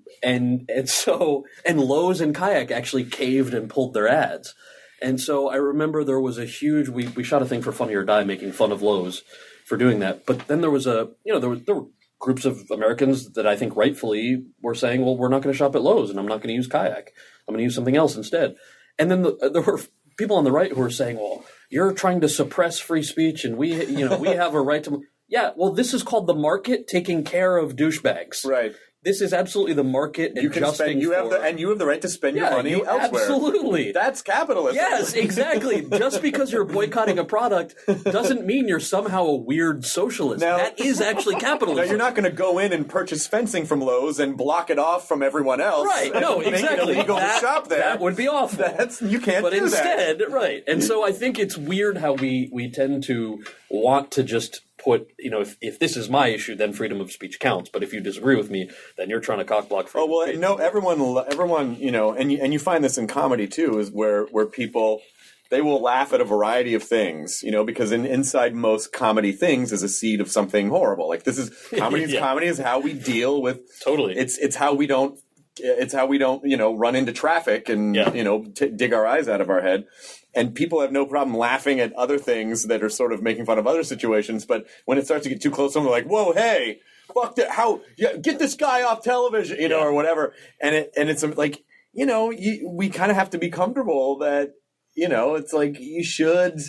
And Lowe's and Kayak actually caved and pulled their ads. And so I remember there was a huge – we shot a thing for Funny or Die making fun of Lowe's for doing that. But then there was there were groups of Americans that I think rightfully were saying, well, we're not going to shop at Lowe's and I'm not going to use Kayak. I'm going to use something else instead. And then there were people on the right who were saying, well, you're trying to suppress free speech and we have a right to – yeah, well, this is called the market taking care of douchebags. Right. This is absolutely the market adjusting you have the right to spend your money elsewhere. Absolutely. That's capitalism. Yes, exactly. Just because you're boycotting a product doesn't mean you're somehow a weird socialist. Now, that is actually capitalism. Now, you're not going to go in and purchase fencing from Lowe's and block it off from everyone else. Right. No, exactly. Make it illegal to shop there. That would be awful. You can't but do instead, that. Right. And so I think it's weird how we tend to want to just put, if this is my issue, then freedom of speech counts. But if you disagree with me, then you're trying to cockblock freedom of speech. No, everyone, and you find this in comedy too, is where people, they will laugh at a variety of things, because inside most comedy things is a seed of something horrible. Like this is comedy. Comedy is how we deal with. Totally. It's how we don't. It's how we don't, run into traffic and, dig our eyes out of our head. And people have no problem laughing at other things that are sort of making fun of other situations. But when it starts to get too close, someone's like, whoa, hey, fuck that. Get this guy off television, or whatever. And it's like, we kind of have to be comfortable that, it's like you should,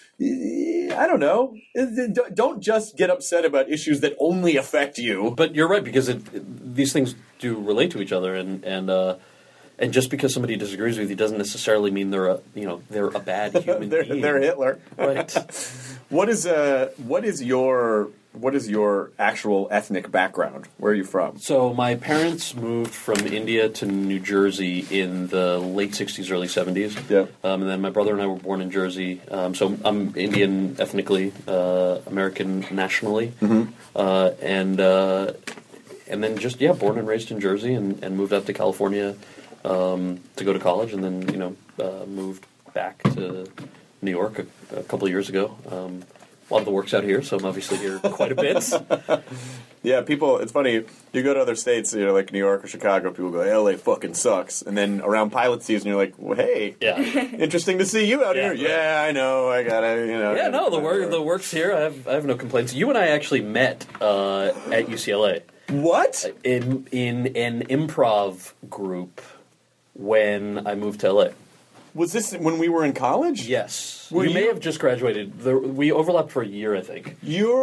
I don't know. Don't just get upset about issues that only affect you. But you're right, because these things do relate to each other, and just because somebody disagrees with you doesn't necessarily mean they're a bad human being. They're Hitler, right? What is your what is your actual ethnic background? Where are you from? So my parents moved from India to New Jersey in the late 60s, early 70s. Yeah. And then my brother and I were born in Jersey. So I'm Indian ethnically, American nationally. And then just, born and raised in Jersey and moved out to California to go to college, and then, moved back to New York a couple of years ago. A lot of the work's out here, so I'm obviously here quite a bit. Yeah, people, it's funny, you go to other states, like New York or Chicago, people go, LA fucking sucks. And then around pilot season, you're like, well, hey, interesting to see you out here. Right. Yeah, I know, I gotta, Yeah, no, the work's here. I have no complaints. You and I actually met at UCLA. What? In an improv group when I moved to LA. Was this when we were in college? Yes. We may have just graduated. We overlapped for a year, I think.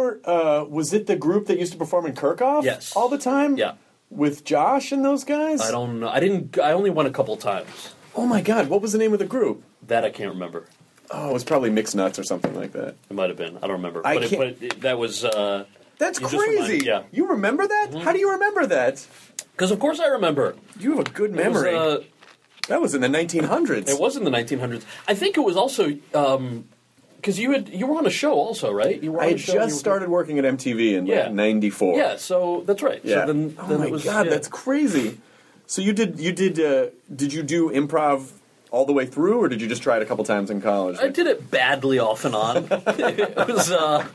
Was it the group that used to perform in Kirchhoff? Yes. All the time? Yeah. With Josh and those guys? I don't know. I only went a couple times. Oh my God, what was the name of the group? That I can't remember. Oh, it was probably Mixed Nuts or something like that. It might have been. I don't remember. That was... That's crazy. You remember that? Mm-hmm. How do you remember that? Because of course I remember. You have a good memory. That was in the 1900s. It was in the 1900s. I think it was also because you were on a show also, right? You were on I just started working at MTV in 94. Yeah, so that's right. Yeah. So then oh my it was, God, that's crazy. So did you do improv all the way through, or did you just try it a couple times in college? I did it badly off and on. It was.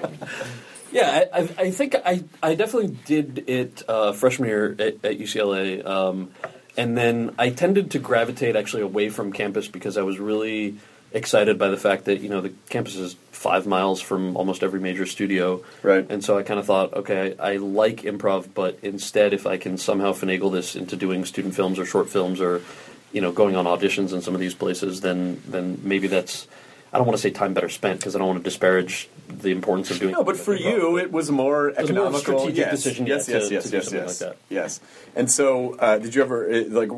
Yeah, I think I definitely did it freshman year at UCLA, and then I tended to gravitate actually away from campus because I was really excited by the fact that the campus is 5 miles from almost every major studio, right? And so I kind of thought, okay, I like improv, but instead, if I can somehow finagle this into doing student films or short films or going on auditions in some of these places, then maybe that's. I don't want to say time better spent because I don't want to disparage the importance of doing. No, but for you, it was more economical. It was more strategic decision. Yes, to do something like that. Yes. And so, did you ever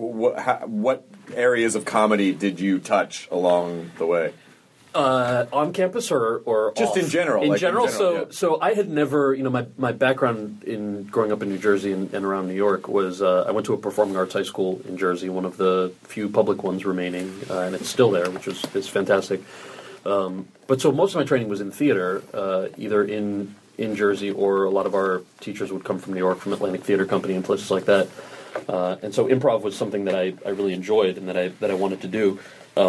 what areas of comedy did you touch along the way? On campus or just off? In general? In general. So I had never, my background in growing up in New Jersey and around New York was I went to a performing arts high school in Jersey, one of the few public ones remaining, and it's still there, which is fantastic. But so most of my training was in theater, either in Jersey or a lot of our teachers would come from New York, from Atlantic Theater Company and places like that. And so improv was something that I really enjoyed and that I wanted to do.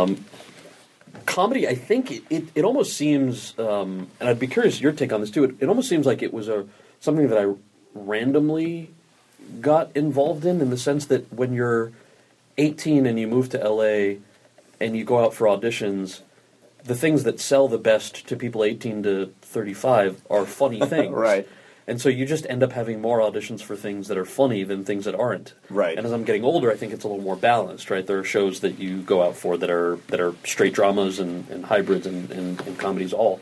Comedy, I think it almost seems, and I'd be curious your take on this too. It almost seems like it was something that I randomly got involved in the sense that when you're 18 and you move to LA and you go out for auditions, the things that sell the best to people 18 to 35 are funny things. Right. And so you just end up having more auditions for things that are funny than things that aren't. Right. And as I'm getting older, I think it's a little more balanced, right? There are shows that you go out for that are straight dramas and hybrids and comedies all.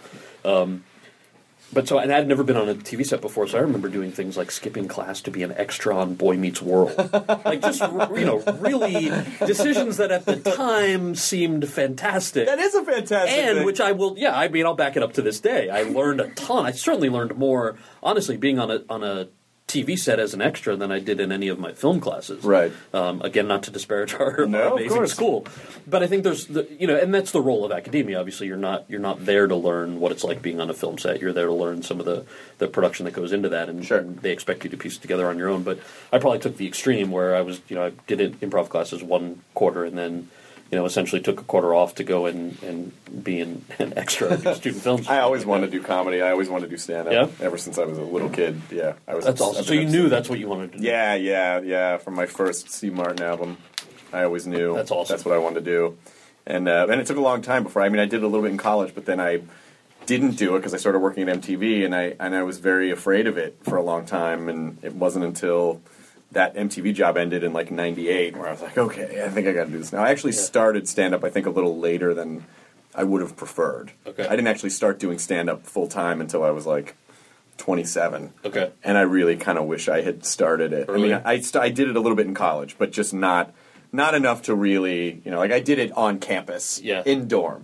And I'd never been on a TV set before, so I remember doing things like skipping class to be an extra on Boy Meets World. Like just, really decisions that at the time seemed fantastic. That is a fantastic thing. Which I'll back it up to this day. I learned a ton. I certainly learned more, honestly, being on a TV set as an extra than I did in any of my film classes. Right. Again, not to disparage our amazing school, but I think there's and that's the role of academia. Obviously, you're not there to learn what it's like being on a film set. You're there to learn some of the production that goes into that, and they expect you to piece it together on your own. But I probably took the extreme where I was, I did improv classes one quarter and then. Essentially took a quarter off to go and be an extra in student films. I always wanted to do comedy. I always wanted to do stand-up. Yeah? Ever since I was a little kid. Yeah, I was. That's awesome. So you knew that's what you wanted to do. Yeah. From my first Steve Martin album, I always knew. That's awesome. That's what I wanted to do, and it took a long time before. I did a little bit in college, but then I didn't do it because I started working at MTV, and I was very afraid of it for a long time, and it wasn't until that MTV job ended in like 98 where I was like, okay, I think I got to do this now. I actually started stand-up, I think, a little later than I would have preferred. Okay. I didn't actually start doing stand-up full-time until I was like 27. Okay. And I really kind of wish I had started it. Early. I did it a little bit in college, but just not enough to really, I did it on campus in dorms.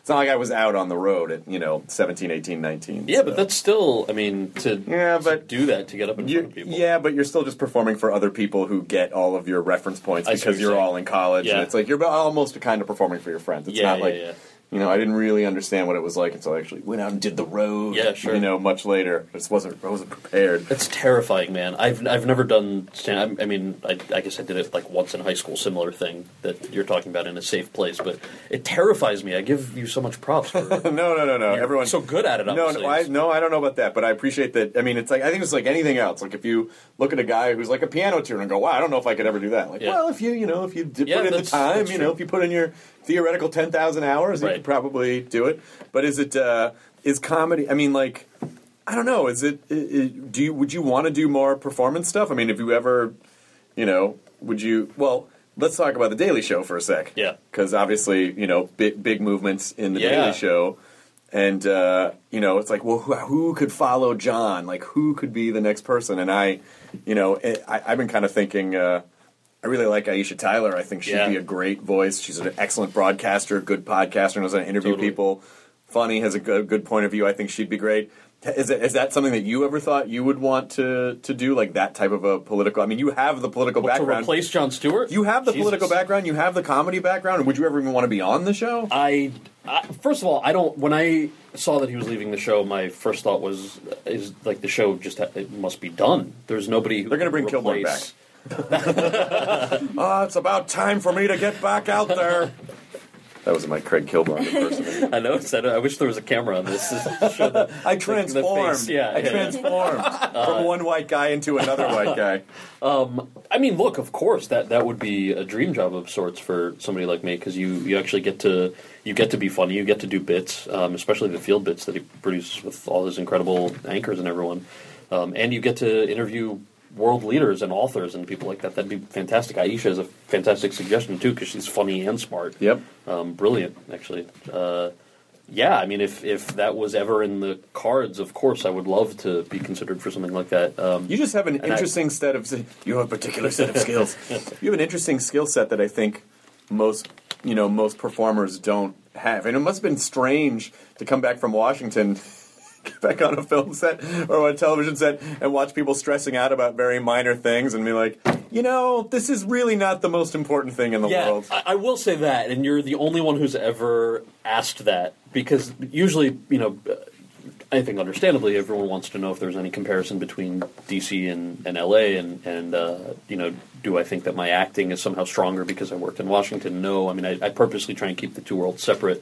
It's not like I was out on the road at 17, 18, 19. Yeah, but that's still, I mean, to do that, to get up in front of people. Yeah, but you're still just performing for other people who get all of your reference points because you're all in college. Yeah. And it's like you're almost kind of performing for your friends. It's not like, I didn't really understand what it was like until I actually went out and did the road. Yeah, sure. Much later. I wasn't prepared. It's terrifying, man. I've never done stand. I mean, I guess I did it like once in high school, similar thing that you're talking about in a safe place. But it terrifies me. I give you so much props for No. Everyone's so good at it. Obviously. I don't know about that, but I appreciate that. I mean, it's like I think it's like anything else. Like if you look at a guy who's like a piano tuner and go, "Wow, I don't know if I could ever do that." Like, well, if you put in the time, if you put in your theoretical 10,000 hours, you could probably do it. But is comedy? I mean, like, I don't know. Would you want to do more performance stuff? I mean, have you ever, would you? Well, let's talk about the Daily Show for a sec. Yeah. Because obviously, big movements in the Daily Show, and it's like, well, who could follow John? Like, who could be the next person? And I've been kind of thinking. I really like Aisha Tyler. I think she'd be a great voice. She's an excellent broadcaster, good podcaster, knows how to interview people. Funny, has a good point of view. I think she'd be great. Is that something that you ever thought you would want to do, like that type of a political? I mean, you have the political background. To replace Jon Stewart? You have the political background. You have the comedy background. Would you ever even want to be on the show? I first of all, I don't. When I saw that he was leaving the show, my first thought is like the show it must be done. There's nobody. They're going to bring Kilborn back. It's about time for me to get back out there. That was my Craig Kilborn impersonation. I know. I wish there was a camera on this. I transformed. I transformed from one white guy into another white guy. I mean, look, of course, that would be a dream job of sorts for somebody like me because you actually get to be funny. You get to do bits, especially the field bits that he produces with all his incredible anchors and everyone, and you get to interview world leaders and authors and people like that. That'd be fantastic. Aisha is a fantastic suggestion too because she's funny and smart. Yep, brilliant actually. I mean, if that was ever in the cards, of course, I would love to be considered for something like that. You just have an interesting set of. You have a particular set of skills. You have an interesting skill set that I think most performers don't have, and it must have been strange to come back from Washington. Get back on a film set or on a television set and watch people stressing out about very minor things and be like, this is really not the most important thing in the world. I will say that, and you're the only one who's ever asked that, because usually, I think understandably everyone wants to know if there's any comparison between DC and LA and do I think that my acting is somehow stronger because I worked in Washington? No. I mean, I purposely try and keep the two worlds separate.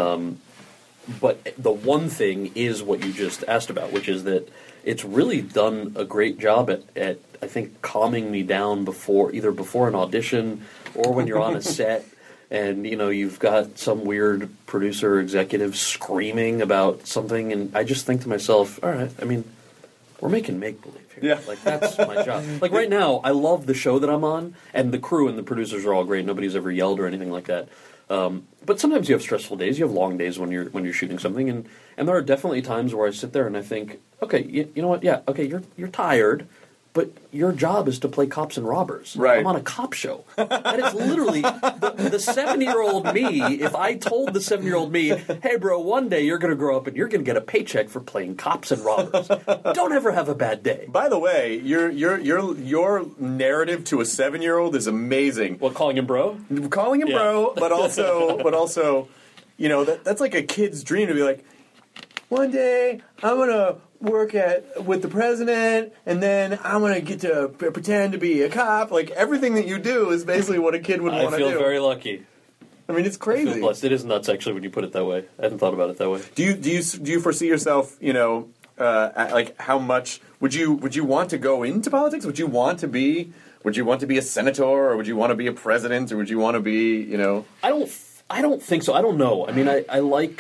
But the one thing is what you just asked about, which is that it's really done a great job at I think, calming me down either before an audition or when you're on a set and, you've got some weird producer or executive screaming about something. And I just think to myself, all right, I mean, we're making make-believe here. Yeah. Like, that's my job. Like, right now, I love the show that I'm on, and the crew and the producers are all great. Nobody's ever yelled or anything like that. But sometimes you have stressful days. You have long days when you're shooting something, and there are definitely times where I sit there and I think, okay, you know what? Yeah, okay, you're tired, but your job is to play cops and robbers. Right. I'm on a cop show. That is literally the 7-year-old me. If I told the 7-year-old me, hey, bro, one day you're going to grow up and you're going to get a paycheck for playing cops and robbers. Don't ever have a bad day. By the way, your narrative to a 7-year-old is amazing. What, calling him bro? Calling him bro, but also, that's like a kid's dream to be like, one day I'm gonna work with the president, and then I'm gonna get to pretend to be a cop. Like, everything that you do is basically what a kid would want to do. I feel very lucky. I mean, it's crazy. I feel blessed. It is nuts, actually, when you put it that way. I hadn't thought about it that way. Do you foresee yourself? Like, how much would you want to go into politics? Would you want to be a senator, or would you want to be a president, or would you want to be? I don't think so. I don't know. I mean, I like.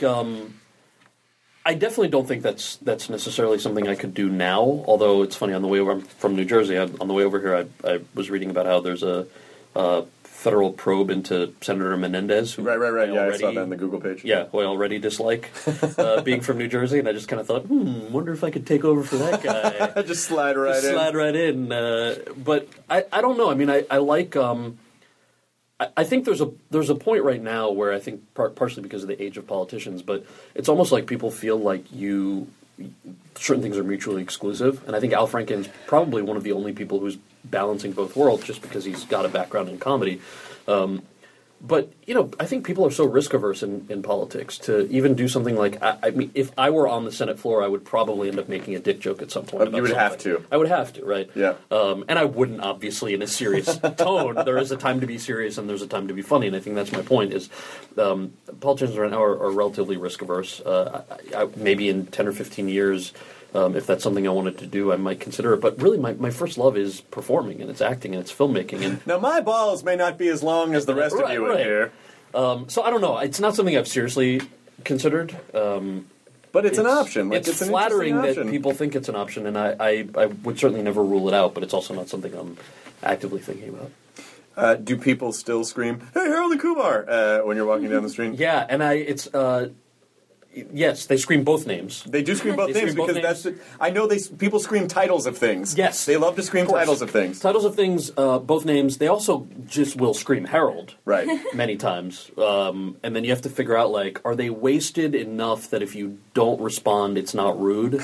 I definitely don't think that's necessarily something I could do now. Although it's funny, on the way over, I'm from New Jersey. On the way over here, I was reading about how there's a federal probe into Senator Menendez. Who right. I saw that on the Google page. Yeah, who I already dislike being from New Jersey, and I just kind of thought, wonder if I could take over for that guy. Just slide right in. But I don't know. I mean, I like. I think there's a point right now where I think partially because of the age of politicians, but it's almost like people feel like certain things are mutually exclusive, and I think Al Franken's probably one of the only people who's balancing both worlds, just because he's got a background in comedy. But, I think people are so risk-averse in politics to even do something like... I mean, if I were on the Senate floor, I would probably end up making a dick joke at some point. You would have to. I would have to, right? Yeah. And I wouldn't, obviously, in a serious tone. There is a time to be serious and there's a time to be funny, and I think that's my point, is politicians right now are relatively risk-averse. Maybe in 10 or 15 years... if that's something I wanted to do, I might consider it. But really, my first love is performing, and it's acting, and it's filmmaking. And now, my balls may not be as long as the rest of you in here. So I don't know. It's not something I've seriously considered. But it's an option. It's flattering that people think it's an option, and I would certainly never rule it out, but it's also not something I'm actively thinking about. Do people still scream, "Hey, Harold and Kumar," when you're walking down the street? Yeah, and yes, they scream both names. They do scream both names because I know people scream titles of things. Yes. They love to scream titles of things. Titles of things, both names. They also just will scream Harold. Right. Many times. And then you have to figure out, are they wasted enough that if you don't respond, it's not rude?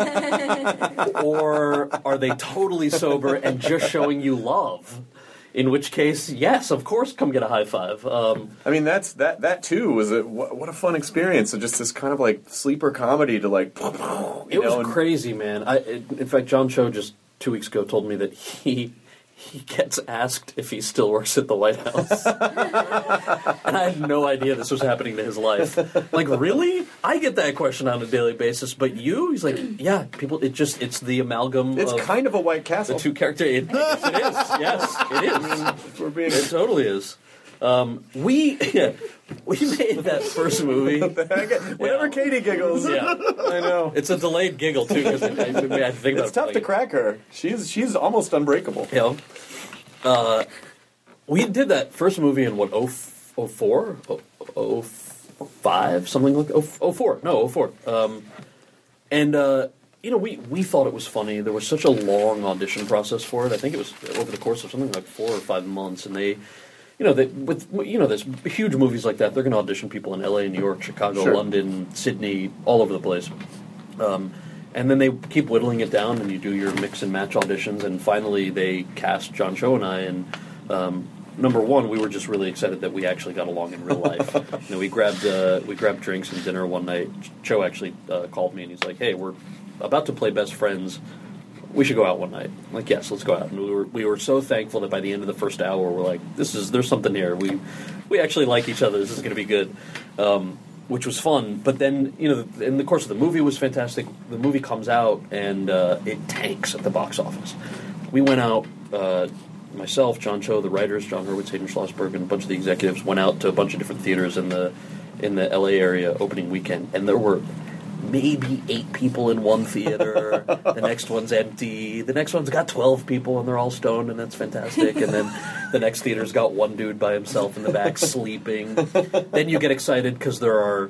Or are they totally sober and just showing you love? In which case, yes, of course, come get a high five. I mean, that too was what a fun experience. So just this kind of sleeper comedy to it was crazy, man. In fact, John Cho just 2 weeks ago told me that he gets asked if he still works at the White House. And I had no idea this was happening to his life. Really? I get that question on a daily basis, but you? He's like, yeah, people, it's the amalgam It's kind of a White Castle. The two characters. It is. Yes, it is. It totally is. We made that first movie. Whenever Katie giggles, yeah, I know. It's a delayed giggle too. Because I think it's tough to crack her. She's almost unbreakable. We did that first movie in 04? 05? Something like 04. No, 04. We thought it was funny. There was such a long audition process for it. I think it was over the course of something like 4 or 5 months, and they. There's huge movies like that. They're going to audition people in L.A., New York, Chicago, sure. London, Sydney, all over the place. And then they keep whittling it down, and you do your mix and match auditions. And finally, they cast John Cho and I. And number one, we were just really excited that we actually got along in real life. We grabbed drinks and dinner one night. Cho actually called me, and he's like, "Hey, we're about to play best friends. We should go out one night." I'm like, yes, let's go out. And we were so thankful that by the end of the first hour, we're like, there's something here. We actually like each other. This is going to be good, which was fun. But then, in the course of the movie was fantastic. The movie comes out, and it tanks at the box office. We went out, myself, John Cho, the writers, John Hurwitz, Hayden Schlossberg, and a bunch of the executives went out to a bunch of different theaters in the LA area opening weekend, and there were maybe 8 people in one theater. The next one's empty. The next one's got 12 people, and they're all stoned, and that's fantastic. And then the next theater's got one dude by himself in the back sleeping. Then you get excited because there are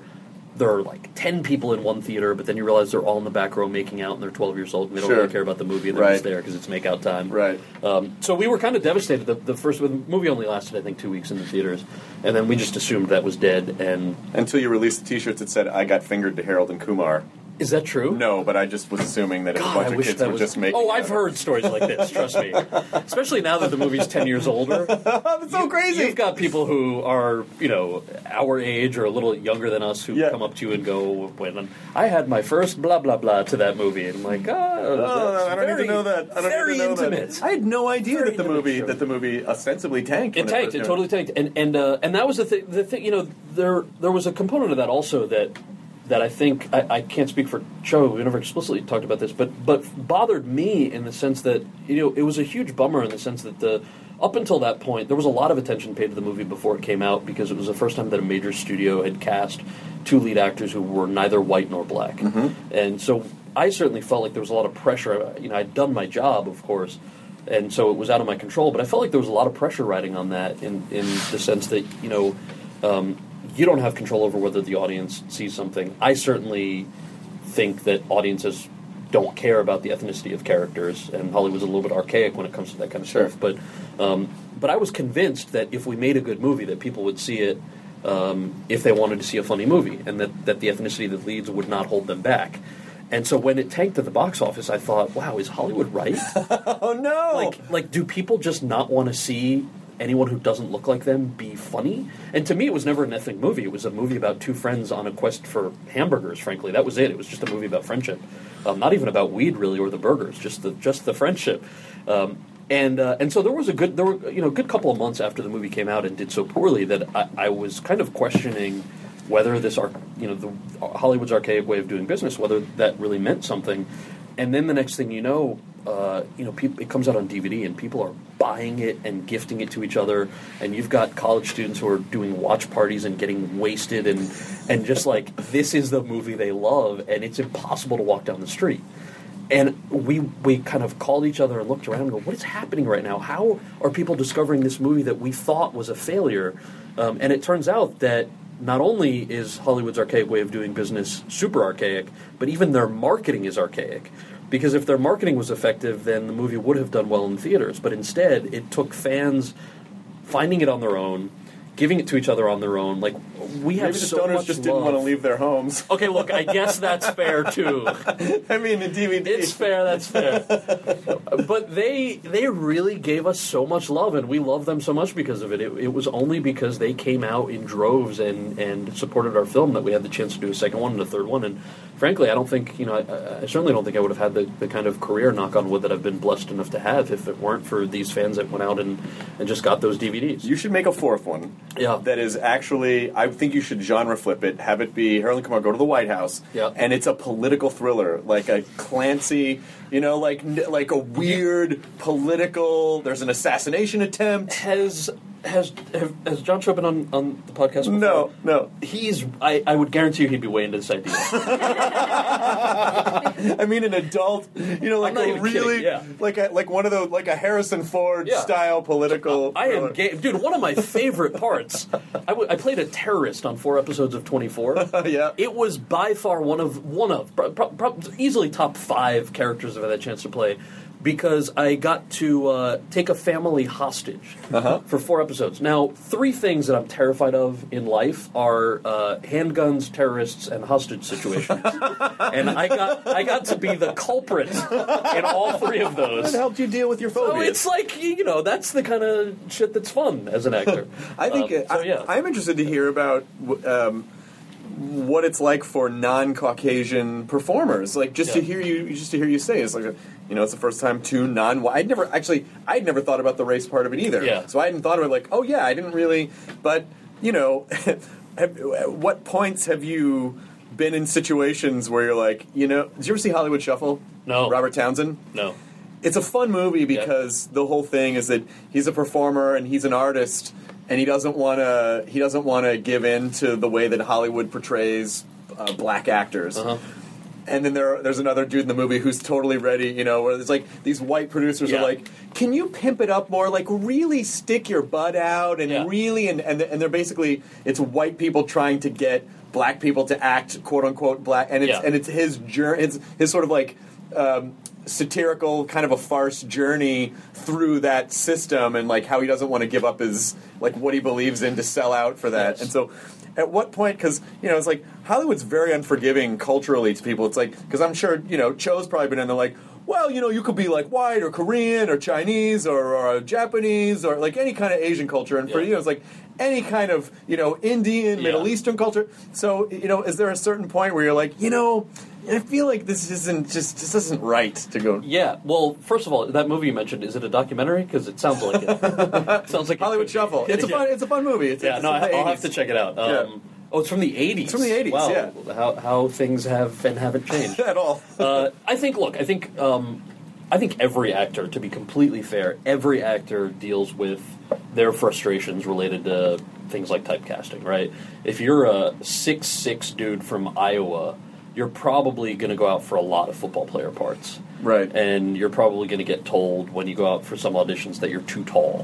10 people in one theater, but then you realize they're all in the back row making out, and they're 12 years old, and they don't really care about the movie, and they're just there because it's make-out time. Right. So we were kind of devastated. The movie only lasted, I think, 2 weeks in the theaters, and then we just assumed that was dead. And until you released the T-shirts that said, "I got fingered to Harold and Kumar." Is that true? No, but I just was assuming that a bunch of kids were just making Oh, I've heard stories like this, trust me. Especially now that the movie's 10 years older. That's so crazy. You've got people who are, our age or a little younger than us who come up to you and go, "When I had my first blah, blah, blah" to that movie. And I'm like, I don't need to know that. I don't very need to know intimate. That. I had no idea that the movie ostensibly tanked. It tanked. It totally tanked. And that was the thing. The thing, there was a component of that also that I think, I can't speak for Cho, we never explicitly talked about this, but bothered me in the sense that, it was a huge bummer in the sense that up until that point, there was a lot of attention paid to the movie before it came out because it was the first time that a major studio had cast 2 lead actors who were neither white nor black. Mm-hmm. And so I certainly felt like there was a lot of pressure. I'd done my job, of course, and so it was out of my control, but I felt like there was a lot of pressure riding on that in the sense that, you don't have control over whether the audience sees something. I certainly think that audiences don't care about the ethnicity of characters, and Hollywood's a little bit archaic when it comes to that kind of stuff. But I was convinced that if we made a good movie, that people would see it if they wanted to see a funny movie, and that the ethnicity that leads would not hold them back. And so when it tanked at the box office, I thought, wow, is Hollywood right? Oh, no! Like, do people just not want to see anyone who doesn't look like them be funny? And to me, it was never an ethnic movie. It was a movie about two friends on a quest for hamburgers, frankly. That was it. It was just a movie about friendship. Not even about weed, really, or the burgers, just the friendship. And so there were good couple of months after the movie came out and did so poorly that I was kind of questioning whether this, the Hollywood's archaic way of doing business, whether that really meant something. And then the next thing you know, it comes out on DVD and people are buying it and gifting it to each other. And you've got college students who are doing watch parties and getting wasted and just like, this is the movie they love, and it's impossible to walk down the street. And we kind of called each other and looked around and go, what is happening right now? How are people discovering this movie that we thought was a failure? And it turns out that not only is Hollywood's archaic way of doing business super archaic, but even their marketing is archaic. Because if their marketing was effective, then the movie would have done well in theaters. But instead, it took fans finding it on their own, giving it to each other on their own. Like, we have Maybe the so stoners much just love. didn't want to leave their homes. Okay, look, I guess that's fair, too. I mean, the DVD. It's fair, that's fair. But they really gave us so much love, and we love them so much because of it. It was only because they came out in droves and supported our film that we had the chance to do a second one and a third one. And frankly, I don't think, I certainly don't think I would have had the kind of career, knock on wood, that I've been blessed enough to have if it weren't for these fans that went out and just got those DVDs. You should make a fourth one. Yeah. That is actually, I think you should genre flip it, have it be Harold and Kumar go to the White House, and it's a political thriller, like a Clancy, like a weird political, there's an assassination attempt. Has John Cho been on the podcast before? No. I would guarantee you he'd be way into this idea. I mean, an adult, like a really, like one of those, like a Harrison Ford style political. I am gay. Dude, one of my favorite parts, I played a terrorist on 4 episodes of 24. Yeah. It was by far one of easily top 5 characters I've had a chance to play. Because I got to take a family hostage for 4 episodes. Now, 3 things that I'm terrified of in life are handguns, terrorists, and hostage situations. And I got to be the culprit in all 3 of those. That helped you deal with your phobias. So it's like, that's the kind of shit that's fun as an actor. I think I'm interested to hear about what it's like for non-Caucasian performers, like to hear you say it's like it's the first time 2 I'd never thought about the race part of it either. Yeah. So I hadn't thought about I didn't really, but at what points have you been in situations where you're like, did you ever see Hollywood Shuffle? No. Robert Townsend? No. It's a fun movie because the whole thing is that he's a performer and he's an artist. And he doesn't want to give in to the way that Hollywood portrays black actors. And then there's another dude in the movie who's totally ready, where it's like these white producers are like, can you pimp it up more? Like, really stick your butt out and really, and they're basically, it's white people trying to get black people to act quote unquote black, and it's his journey, it's his sort of like satirical kind of a farce journey through that system, and like how he doesn't want to give up his like what he believes in to sell out for that. And so at what point, because it's like Hollywood's very unforgiving culturally to people. It's like, because I'm sure Cho's probably been in there like, well, you could be like white or Korean or Chinese or Japanese or like any kind of Asian culture, and for it's like any kind of Indian, Middle Eastern culture. So is there a certain point where you're like, I feel like this isn't right to go. Yeah. Well, first of all, that movie you mentioned, is it a documentary? Because it sounds like it. It sounds like Hollywood Shuffle. It's a fun movie. I'll have to check it out. Oh, it's from the 80s. It's from the 80s. Wow. Yeah. How things have and haven't changed at all. I think every actor, to be completely fair, every actor deals with their frustrations related to things like typecasting, right? If you're a 6'6" dude from Iowa, you're probably going to go out for a lot of football player parts. Right. And you're probably going to get told when you go out for some auditions that you're too tall.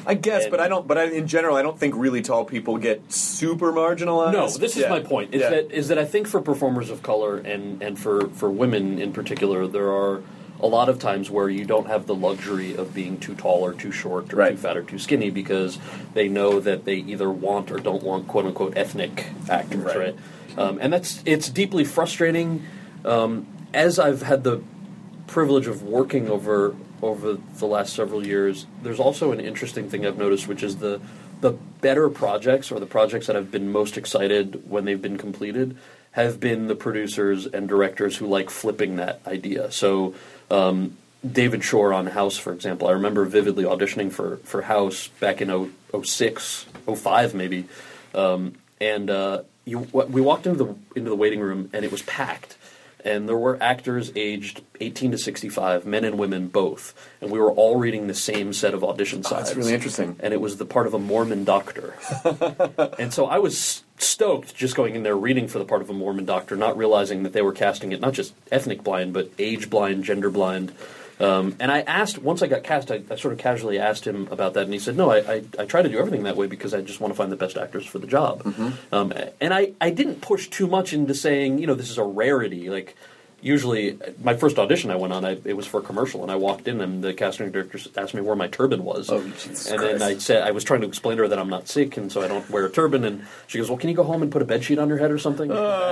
I guess, but I don't. But in general, I don't think really tall people get super marginalized. No, this is my point. Is that I think for performers of color and for women in particular, there are a lot of times where you don't have the luxury of being too tall or too short or too fat or too skinny because they know that they either want or don't want quote unquote ethnic actors, right? And it's deeply frustrating. As I've had the privilege of working over the last several years, there's also an interesting thing I've noticed, which is the better projects or the projects that I've been most excited when they've been completed have been the producers and directors who like flipping that idea. So David Shore on House, for example, I remember vividly auditioning for House back in 06, 05 maybe, and we walked into the waiting room and it was packed. And there were actors aged 18 to 65, men and women both, and we were all reading the same set of audition sides. That's really interesting. And it was the part of a Mormon doctor. And so I was stoked just going in there reading for the part of a Mormon doctor, not realizing that they were casting it not just ethnic blind, but age blind, gender blind. And I asked, once I got cast, I sort of casually asked him about that, and he said, no, I try to do everything that way because I just want to find the best actors for the job. Mm-hmm. And I didn't push too much into saying, this is a rarity. Like, usually, my first audition I went on, it was for a commercial, and I walked in, and the casting director asked me where my turban was. Oh, Jesus and Christ. then I said, I was trying to explain to her that I'm not sick, and so I don't wear a turban, and she goes, well, can you go home and put a bedsheet on your head or something?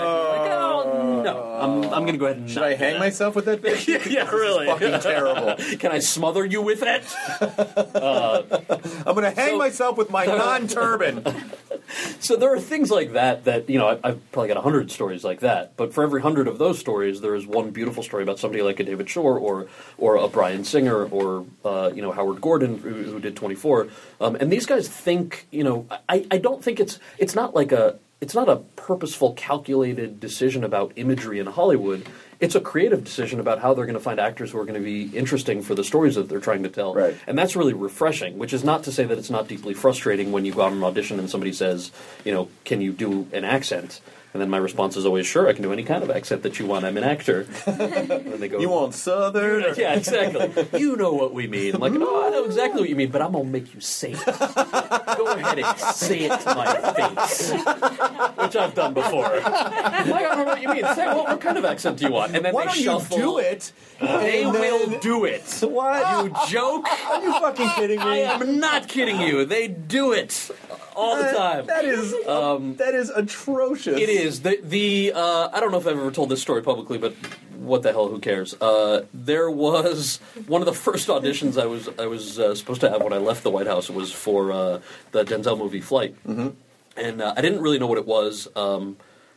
No, I'm going to go ahead and Should I hang myself with that bitch? Yeah, really. This is fucking terrible. Can I smother you with it? I'm going to hang myself with my non-turban. So there are things like that I've probably got 100 stories like that. But for every 100 of those stories, there is one beautiful story about somebody like a David Shore or a Bryan Singer or Howard Gordon who did 24. And these guys think, I don't think it's not like it's not a purposeful, calculated decision about imagery in Hollywood. It's a creative decision about how they're going to find actors who are going to be interesting for the stories that they're trying to tell. Right. And that's really refreshing, which is not to say that it's not deeply frustrating when you go out on an audition and somebody says, can you do an accent? And then my response is always, sure, I can do any kind of accent that you want. I'm an actor. And then they go, you want Southern? Yeah, exactly. You know what we mean. I'm like, oh, I know exactly what you mean, but I'm going to make you say it. Go ahead and say it to my face. Which I've done before. Like, I don't know what you mean. Say, what kind of accent do you want? And then Why they don't shuffle. you do it? They will do it. What? You joke? Are you fucking kidding me? I am not kidding you. They do it all the time. That is atrocious. It is. I don't know if I've ever told this story publicly, but what the hell, who cares? There was one of the first auditions I was supposed to have when I left the White House was for the Denzel movie Flight. Mm-hmm. And I didn't really know what it was. Have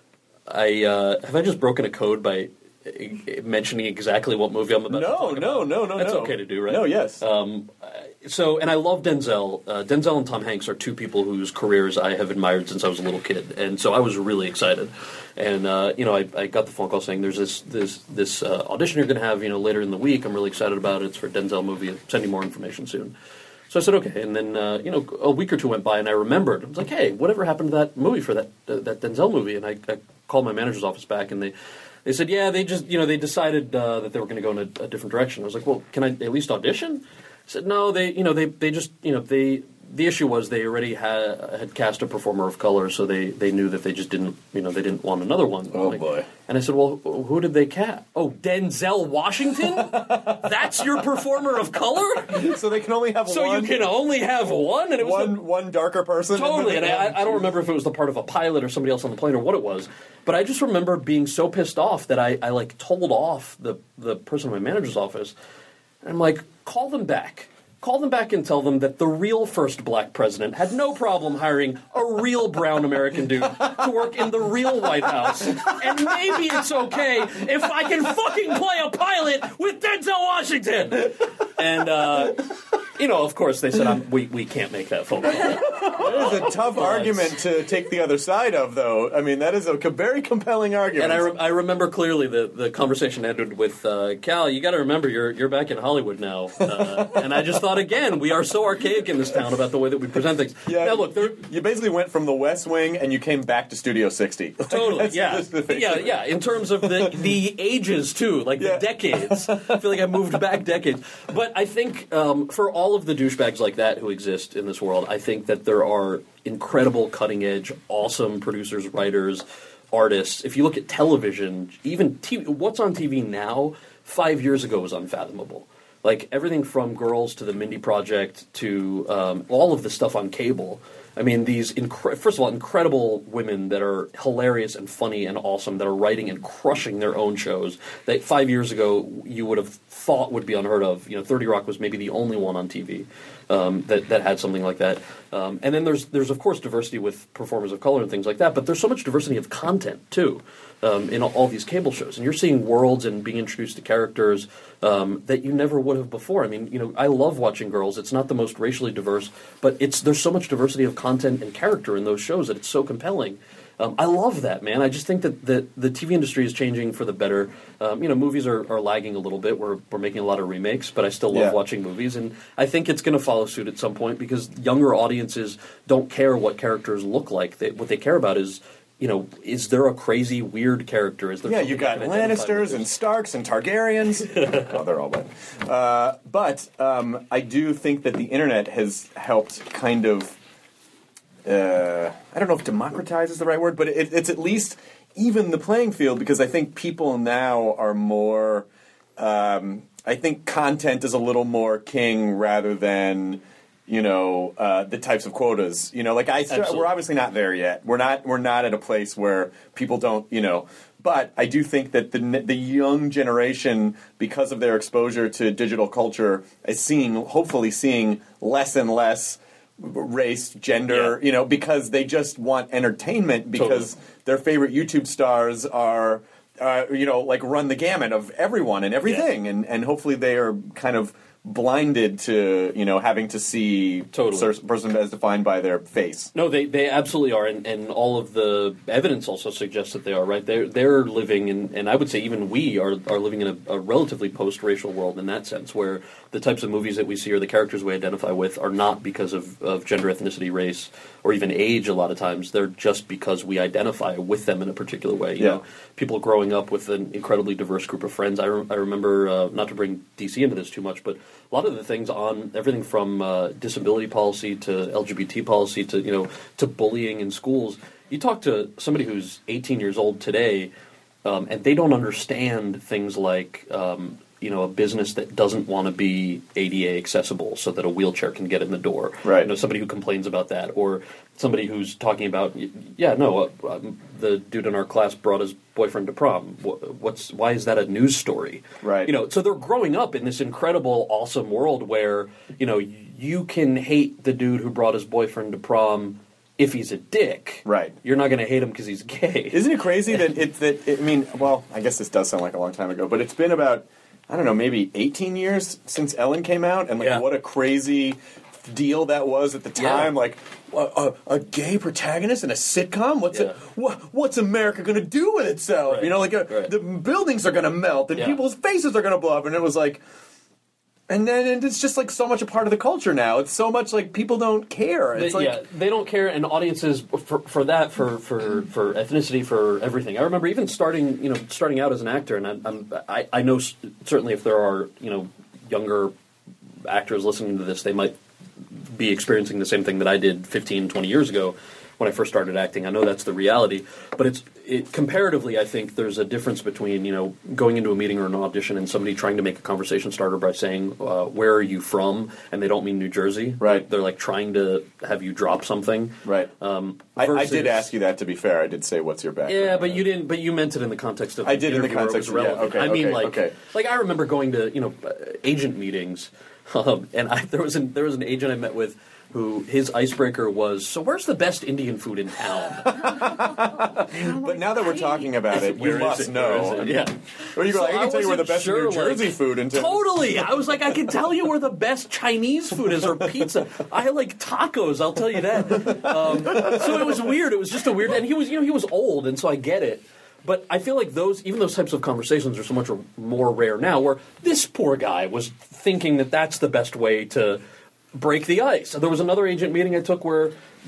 I just broken a code by mentioning exactly what movie I'm about to talk about? No. That's okay to do, right? No, yes. And I love Denzel. Denzel and Tom Hanks are two people whose careers I have admired since I was a little kid, and so I was really excited. And I got the phone call saying there's this audition you're going to have later in the week. I'm really excited about it. It's for a Denzel movie. I'll send you more information soon. So I said okay, and then a week or two went by, and I remembered. I was like, hey, whatever happened to that movie for that Denzel movie? And I called my manager's office back, and they said, yeah, they just they decided that they were going to go in a different direction. I was like, well, can I at least audition? I said, no, the issue was they already had cast a performer of color, so they knew that they just didn't they didn't want another one. Oh boy! And I said, well, who did they cast? Oh, Denzel Washington? That's your performer of color? So they can only have one. So you can only have one, and it was one darker person. Totally, and I don't remember if it was the part of a pilot or somebody else on the plane or what it was, but I just remember being so pissed off that I told off the person in my manager's office. And I'm like, call them back. Call them back and tell them that the real first black president had no problem hiring a real brown American dude to work in the real White House. And maybe it's okay if I can fucking play a pilot with Denzel Washington. And, of course, they said, we can't make that phone call. That is a tough argument to take the other side of, though. I mean, that is a very compelling argument. And I remember clearly the conversation ended with, Cal, you got to remember, you're back in Hollywood now. And I just thought, again, we are so archaic in this town about the way that we present things. Yeah, now, look, you basically went from the West Wing and you came back to Studio 60. Totally, yeah. In terms of the ages, too, like the decades. I feel like I moved back decades. But I think for all of the douchebags like that who exist in this world, I think that there are incredible, cutting-edge, awesome producers, writers, artists. If you look at television, even TV, what's on TV now, 5 years ago was unfathomable. Like, everything from Girls to the Mindy Project to all of the stuff on cable. I mean, these, first of all, incredible women that are hilarious and funny and awesome, that are writing and crushing their own shows that 5 years ago you would have thought would be unheard of. 30 Rock was maybe the only one on TV that had something like that. And then there's of course diversity with performers of color and things like that, but there's so much diversity of content too in all these cable shows. And you're seeing worlds and being introduced to characters that you never would have before. I mean, I love watching Girls. It's not the most racially diverse, but there's so much diversity of content and character in those shows that it's so compelling. I love that, man. I just think that the TV industry is changing for the better. Movies are lagging a little bit. We're making a lot of remakes, but I still love watching movies, and I think it's going to follow suit at some point because younger audiences don't care what characters look like. What they care about is, is there a crazy, weird character? Is there? You got Lannisters and Starks and Targaryens. Oh, they're all bad. But I do think that the internet has helped kind of. I don't know if democratize is the right word, but it's at least even the playing field, because I think people now are more. I think content is a little more king rather than the types of quotas. We're obviously not there yet. We're not at a place where people don't. But I do think that the young generation, because of their exposure to digital culture, is hopefully seeing less and less race, gender, because they just want entertainment because their favorite YouTube stars are, run the gamut of everyone and everything. And hopefully they are kind of blinded to, having to see a person as defined by their face. No, they absolutely are, and all of the evidence also suggests that they are, right? They're living in, and I would say even we are living in a relatively post-racial world in that sense, where the types of movies that we see or the characters we identify with are not because of gender, ethnicity, race, or even age a lot of times. They're just because we identify with them in a particular way. You know, people growing up with an incredibly diverse group of friends. I remember, not to bring DC into this too much, but a lot of the things on everything from disability policy to LGBT policy to bullying in schools. You talk to somebody who's 18 years old today, and they don't understand things like a business that doesn't want to be ADA accessible so that a wheelchair can get in the door. Right. Somebody who complains about that, or somebody who's talking about, the dude in our class brought his boyfriend to prom. Why is that a news story? Right. So they're growing up in this incredible, awesome world where, you can hate the dude who brought his boyfriend to prom if he's a dick. Right. You're not going to hate him because he's gay. Isn't it crazy I guess this does sound like a long time ago, but it's been about, I don't know, maybe 18 years since Ellen came out, and what a crazy deal that was at the time. Like, a gay protagonist in a sitcom? What's America going to do with itself? Right. The buildings are going to melt, and people's faces are going to blow up, and it was like... And it's just like so much a part of the culture now. It's so much like people don't care. It's they don't care, and audiences for that, for ethnicity, for everything. I remember even starting out as an actor, and I know certainly if there are younger actors listening to this, they might be experiencing the same thing that I did 15, 20 years ago when I first started acting. I know that's the reality, but comparatively, I think there's a difference between going into a meeting or an audition and somebody trying to make a conversation starter by saying, "Where are you from?" and they don't mean New Jersey. Right. They're like trying to have you drop something. Right. I did ask you that. To be fair, I did say, "What's your background?" Yeah, but you didn't. But you meant it in the context of. I did in the context of relevant. Okay. Like I remember going to agent meetings. There was an agent I met with who his icebreaker was, so where's the best Indian food in town? But now that we're talking about it, you must know. Yeah. Or you go, So I can tell you where the best sure, New Jersey food in town. Totally. I was like, I can tell you where the best Chinese food is or pizza. I like tacos, I'll tell you that. So it was weird. It was just a weird, and he was old, and so I get it. But I feel like even those types of conversations are so much more rare now, where this poor guy was thinking that that's the best way to break the ice. There was another agent meeting I took where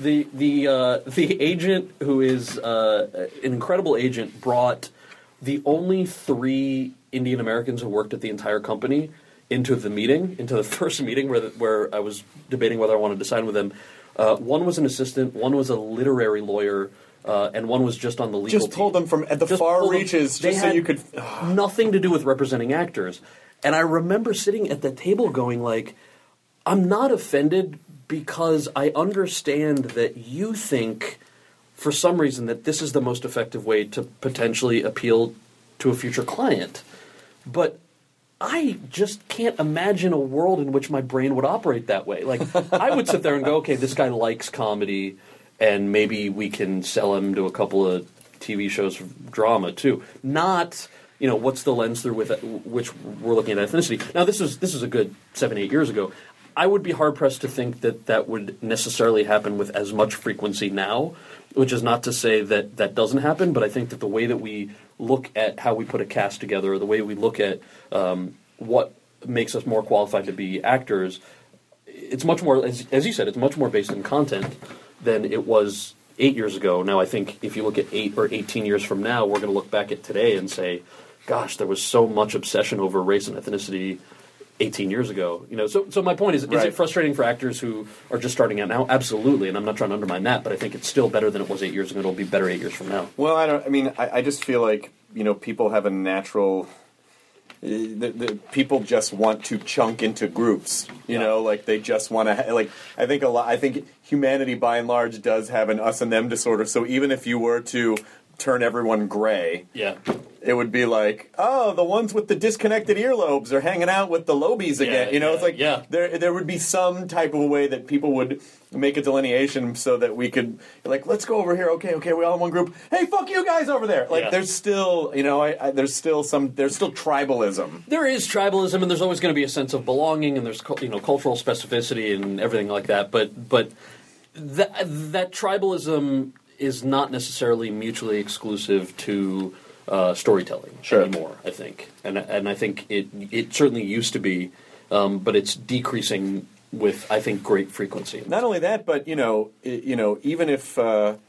the agent, who is an incredible agent, brought the only 3 Indian Americans who worked at the entire company into the first meeting where I was debating whether I wanted to sign with them. One was an assistant, one was a literary lawyer, and one was just on the legal team. Just pulled them from at the far reaches just so you could... nothing to do with representing actors. And I remember sitting at the table going like, I'm not offended because I understand that you think, for some reason, that this is the most effective way to potentially appeal to a future client. But I just can't imagine a world in which my brain would operate that way. Like, I would sit there and go, okay, this guy likes comedy, and maybe we can sell him to a couple of TV shows for drama, too. Not... what's the lens through which we're looking at ethnicity? Now, this is a good 7-8 years ago. I would be hard-pressed to think that would necessarily happen with as much frequency now, which is not to say that doesn't happen, but I think that the way that we look at how we put a cast together, or the way we look at what makes us more qualified to be actors, it's much more, as you said, it's much more based in content than it was 8 years ago. Now, I think if you look at 8 or 18 years from now, we're going to look back at today and say, gosh, there was so much obsession over race and ethnicity 18 years ago. So my point is it frustrating for actors who are just starting out now? Absolutely, and I'm not trying to undermine that, but I think it's still better than it was 8 years ago. It'll be better 8 years from now. Well, I just feel like, people have a natural... The people just want to chunk into groups, like they just want to. I think humanity by and large does have an us and them disorder. So even if you were to turn everyone gray, it would be like, oh, the ones with the disconnected earlobes are hanging out with the lobies again. It's like there would be some type of a way that people would make a delineation so that we could, like, let's go over here. Okay, we all in one group. Hey, fuck you guys over there. Like, there's still, there's still tribalism. There is tribalism, and there's always going to be a sense of belonging, and there's cultural specificity and everything like that. But that tribalism is not necessarily mutually exclusive to storytelling anymore, I think. And I think it certainly used to be, but it's decreasing with, I think, great frequency. Not only that, but, even if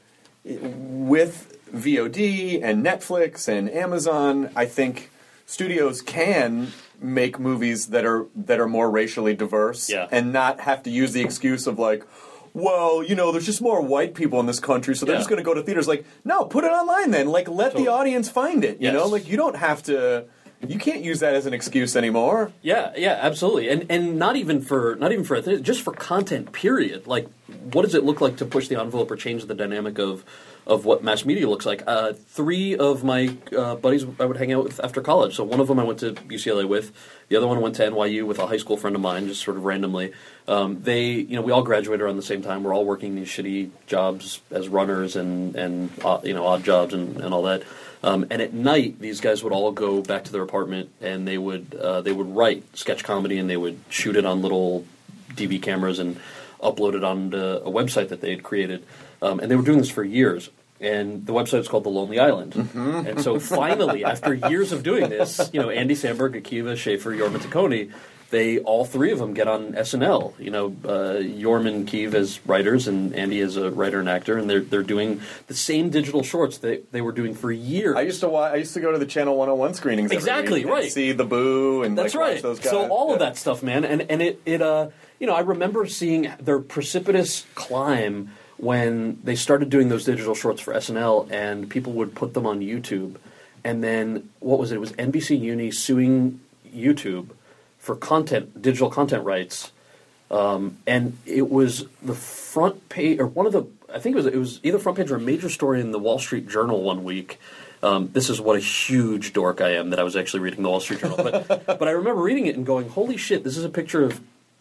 with VOD and Netflix and Amazon, I think studios can make movies that are more racially diverse and not have to use the excuse of, like, well, there's just more white people in this country, so they're just going to go to theaters. Like, no, put it online then. Like, let the audience find it, you know? Like, you don't have to... You can't use that as an excuse anymore. Yeah, absolutely. And not even for just for content, period. Like, what does it look like to push the envelope or change the dynamic of what mass media looks like? 3 of my buddies I would hang out with after college. So one of them I went to UCLA with. The other one went to NYU with a high school friend of mine, just sort of randomly. We all graduated around the same time. We're all working these shitty jobs as runners and odd jobs and all that. And at night, these guys would all go back to their apartment and they would write sketch comedy, and they would shoot it on little DV cameras and upload it onto a website that they had created. And they were doing this for years. And the website is called The Lonely Island. Mm-hmm. And so finally, after years of doing this, Andy Samberg, Akiva, Schaefer, Yorm, and Taccone, all 3 of them get on SNL. Yorm and Keeve as writers, and Andy as a writer and actor, and they're doing the same digital shorts they were doing for years. I used to go to the Channel 101 screenings. Exactly, every week and see the Boo and that's right. Watch those guys. So all of that stuff, man, and it I remember seeing their precipitous climb when they started doing those digital shorts for SNL, and people would put them on YouTube, and then what was it? It was NBC Uni suing YouTube for digital content rights, and it was the front page, or I think it was either front page or a major story in the Wall Street Journal one week. This is what a huge dork I am that I was actually reading the Wall Street Journal, but I remember reading it and going, holy shit, this is a picture of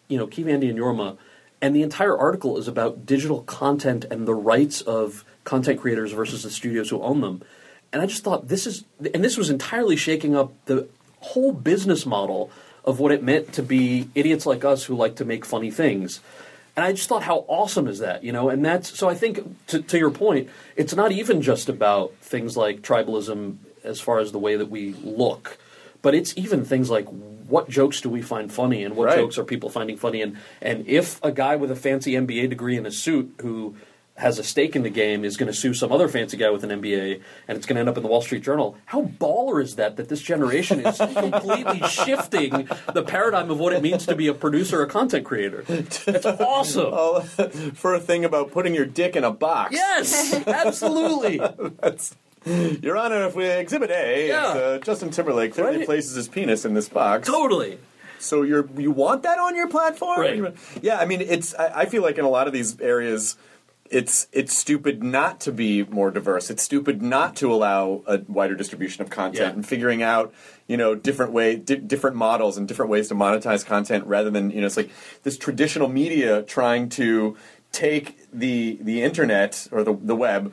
Keith, Andy, and Yorma, and the entire article is about digital content and the rights of content creators versus the studios who own them. And I just thought this was entirely shaking up the whole business model of what it meant to be idiots like us who like to make funny things. And I just thought, how awesome is that, And that's, so I think, to your point, it's not even just about things like tribalism as far as the way that we look, but it's even things like what jokes do we find funny and what jokes are people finding funny. And if a guy with a fancy MBA degree in a suit who has a stake in the game is going to sue some other fancy guy with an MBA, and it's going to end up in the Wall Street Journal. How baller is that this generation is completely shifting the paradigm of what it means to be a producer or content creator? It's awesome. For a thing about putting your dick in a box. Yes, absolutely. Your Honor, if we Exhibit A, it's, Justin Timberlake clearly places his penis in this box. Totally. So you want that on your platform? Right. Yeah, I mean, I feel like in a lot of these areas, it's stupid not to be more diverse. It's stupid not to allow a wider distribution of content and figuring out, different models and different ways to monetize content rather than, it's like this traditional media trying to take the internet or the web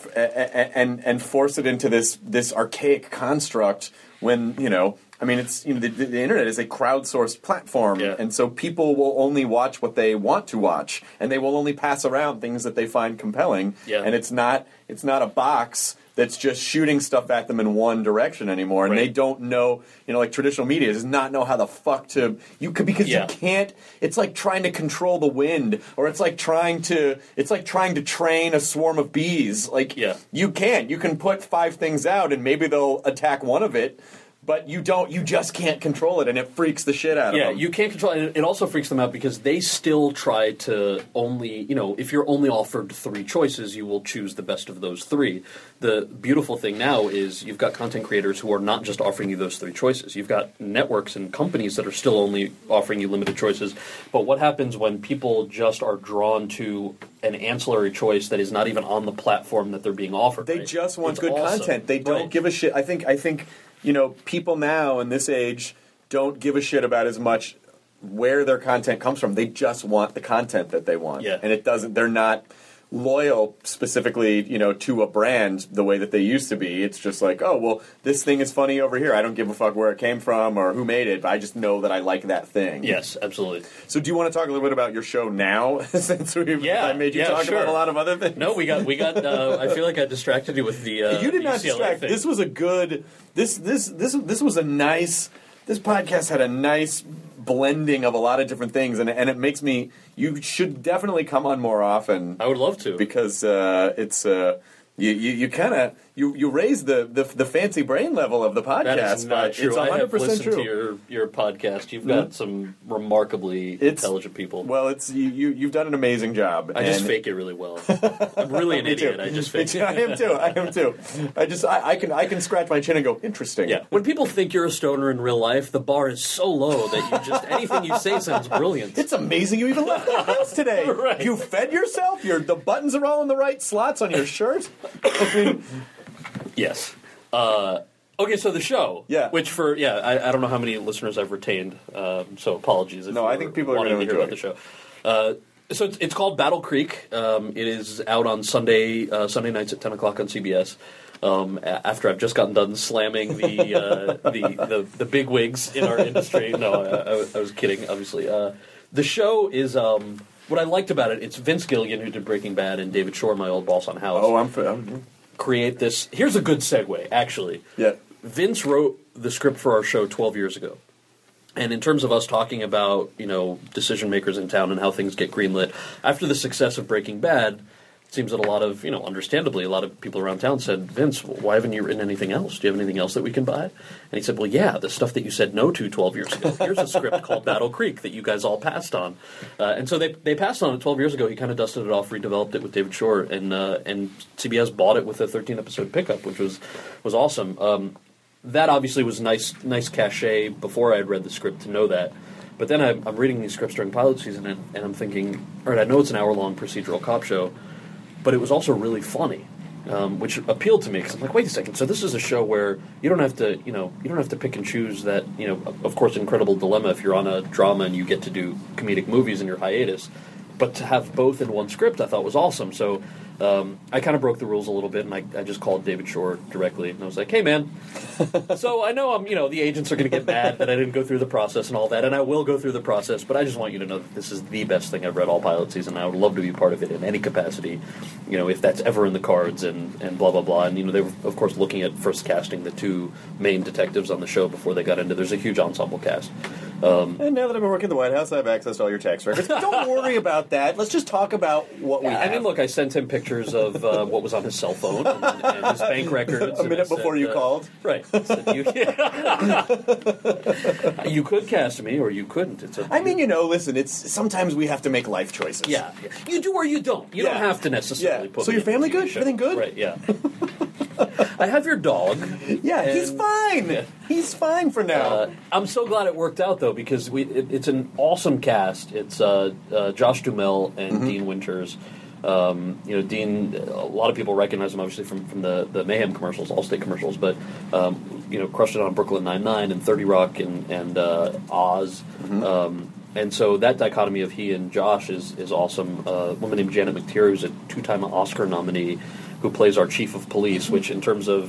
and force it into this archaic construct when, it's the internet is a crowdsourced platform, and so people will only watch what they want to watch, and they will only pass around things that they find compelling. Yeah. And it's not a box that's just shooting stuff at them in one direction anymore, and they don't know. Like traditional media does not know how the fuck to you can't. It's like trying to control the wind, or it's like trying to train a swarm of bees. You can't. You can put 5 things out, and maybe they'll attack one of it. But you just can't control it, and it freaks the shit out of them. Yeah, you can't control it. It also freaks them out because they still try to only, if you're only offered 3 choices, you will choose the best of those 3. The beautiful thing now is you've got content creators who are not just offering you those 3 choices. You've got networks and companies that are still only offering you limited choices. But what happens when people just are drawn to an ancillary choice that is not even on the platform that they're being offered? They just want good content. They don't give a shit. I think people now in this age don't give a shit about as much where their content comes from. They just want the content that they want. Yeah. And they're not loyal specifically, to a brand the way that they used to be. It's just like, oh, well, this thing is funny over here. I don't give a fuck where it came from or who made it, but I just know that I like that thing. Yes, absolutely. So do you want to talk a little bit about your show now, since I made you talk about a lot of other things? No, we got I feel like I distracted you with the You did not UCLA distract. thing. This was a good this was a nice this podcast had a nice blending of a lot of different things, and it makes me. You should definitely come on more often. I would love to, because it's you kind of you raise the fancy brain level of the podcast. That is not true. It's 100% I have listened true. to your podcast. You've got some remarkably intelligent people. Well, you've done an amazing job. I just fake it really well. I'm really an idiot. I just fake it. I am too. I can scratch my chin and go, interesting. Yeah. When people think you're a stoner in real life, the bar is so low that anything you say sounds brilliant. It's amazing you even left the house today. Right. You fed yourself. The buttons are all in the right slots on your shirt. I mean, yes. Okay, so the show. Yeah. Which I don't know how many listeners I've retained, so apologies. No, I think people are going to hear about the show. So it's called Battle Creek. It is out on Sunday nights at 10 o'clock on CBS. After I've just gotten done slamming the big wigs in our industry. No, I was kidding, obviously. The show is... what I liked about it, it's Vince Gilligan, who did Breaking Bad, and David Shore, my old boss on House. Oh, I'm create this. Here's a good segue, actually. Yeah. Vince wrote the script for our show 12 years ago. And in terms of us talking about, decision makers in town and how things get greenlit, after the success of Breaking Bad, it seems that understandably, a lot of people around town said, Vince, why haven't you written anything else? Do you have anything else that we can buy? And he said, well, yeah, the stuff that you said no to 12 years ago. Here's a script called Battle Creek that you guys all passed on. And so they passed on it 12 years ago. He kind of dusted it off, redeveloped it with David Shore, and CBS bought it with a 13-episode pickup, which was awesome. That obviously was nice cachet before I had read the script to know that. But then I'm reading these scripts during pilot season, and I'm thinking, all right, I know it's an hour-long procedural cop show, but it was also really funny. which appealed to me because I'm like, wait a second. So this is a show where you don't have to pick and choose that. Of course, incredible dilemma if you're on a drama and you get to do comedic movies in your hiatus, but to have both in one script, I thought was awesome. So I kind of broke the rules a little bit, and I just called David Shore directly, and I was like, hey, man, so I know the agents are going to get mad that I didn't go through the process and all that, and I will go through the process, but I just want you to know that this is the best thing I've read all pilot season, and I would love to be part of it in any capacity, if that's ever in the cards, and blah, blah, blah. And, they were, of course, looking at first casting the two main detectives on the show before they got into. There's a huge ensemble cast. And now that I've been working at the White House, I have access to all your tax records. But don't worry about that. Let's just talk about what we have. I mean, look, I sent him pictures of what was on his cell phone and his bank records. A minute before you called? Right. Said, you could cast me, or you couldn't. Listen, it's sometimes we have to make life choices. Yeah. You do or you don't. You don't have to necessarily put So me your family good? Show. Everything good? Right, yeah. I have your dog. Yeah, he's fine. Yeah. He's fine for now. I'm so glad it worked out, though, because it's an awesome cast. It's Josh Duhamel and Dean Winters. Dean, a lot of people recognize him, obviously, from the Mayhem commercials, Allstate commercials, but, crushed it on Brooklyn Nine-Nine and 30 Rock and Oz. And so that dichotomy of he and Josh is awesome. A woman named Janet McTeer, who's a 2-time Oscar nominee, who plays our chief of police, which in terms of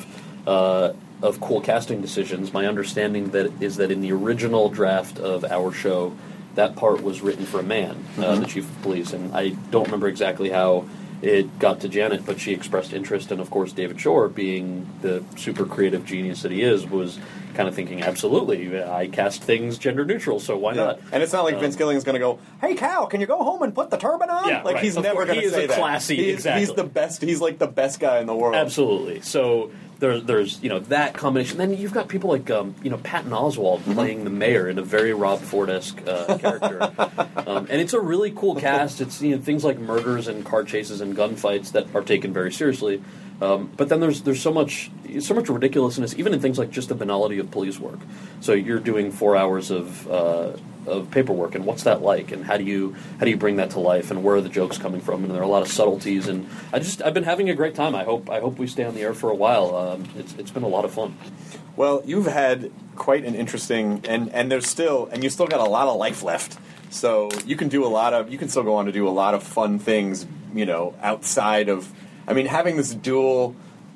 cool casting decisions, my understanding is that in the original draft of our show, that part was written for a man, the chief of police, and I don't remember exactly how it got to Janet, but she expressed interest, and of course David Shore, being the super creative genius that he is, was kind of thinking, absolutely, I cast things gender neutral, so why not? And it's not like Vince Gilligan's going to go, hey, Cal, can you go home and put the turban on? Yeah, he's never going to say that. Classy, exactly. He's the best. He's like the best guy in the world. Absolutely. So there's that combination. Then you've got people like Patton Oswalt playing the mayor in a very Rob Ford-esque character, and it's a really cool cast. It's things like murders and car chases and gunfights that are taken very seriously. But then there's so much ridiculousness, even in things like just the banality of police work. So you're doing 4 hours of paperwork, and what's that like, and how do you bring that to life, and where are the jokes coming from? And there are a lot of subtleties, and I've been having a great time. I hope we stay on the air for a while. It's been a lot of fun. Well, you've had quite an interesting, and you still got a lot of life left. So you can still go on to do a lot of fun things, outside of. I mean, having this dual,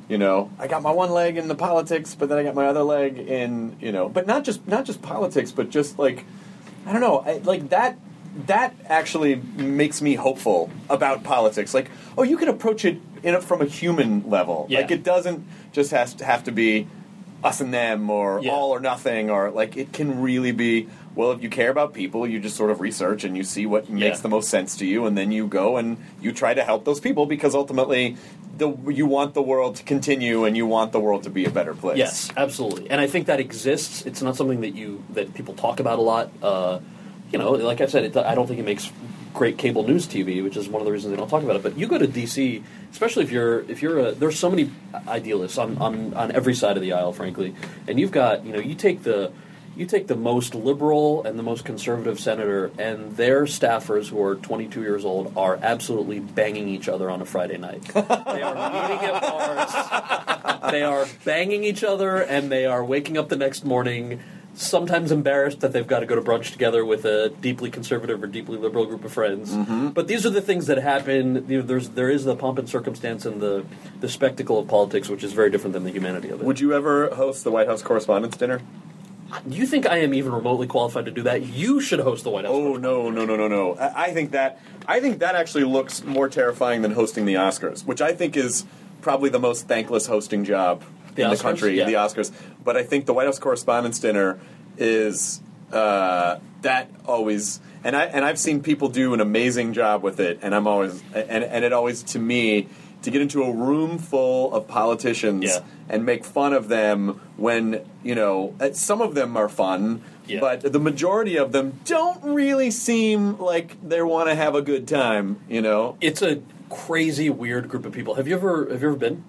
I got my one leg in the politics, but then I got my other leg in, but not just politics, but just like, I don't know, that actually makes me hopeful about politics. Like, oh, you can approach it from a human level. Yeah. Like, it doesn't just have to be us and them or all or nothing, or like it can really be, well, if you care about people, you just sort of research and you see what makes the most sense to you, and then you go and you try to help those people, because ultimately you want the world to continue and you want the world to be a better place. Yes, absolutely. And I think that exists. It's not something that people talk about a lot. Like I said, I don't think it makes great cable news TV, which is one of the reasons they don't talk about it. But you go to DC, especially if you're there's so many idealists on every side of the aisle, frankly, and you've got you take the most liberal and the most conservative senator, and their staffers, who are 22 years old, are absolutely banging each other on a Friday night. They are meeting at bars. They are banging each other, and they are waking up the next morning, sometimes embarrassed that they've got to go to brunch together with a deeply conservative or deeply liberal group of friends. But these are the things that happen. There is the pomp and circumstance and the spectacle of politics, which is very different than the humanity of it. Would you ever host the White House Correspondents' Dinner? Do you think I am even remotely qualified to do that? You should host the White House. Oh, no. I think that actually looks more terrifying than hosting the Oscars, which I think is probably the most thankless hosting job in the country, the Oscars. But I think the White House Correspondents' Dinner is that always, and I've seen people do an amazing job with it, and I'm always, and it always, to me, to get into a room full of politicians and make fun of them when, some of them are fun, but the majority of them don't really seem like they want to have a good time, It's a crazy, weird group of people. Have you ever been?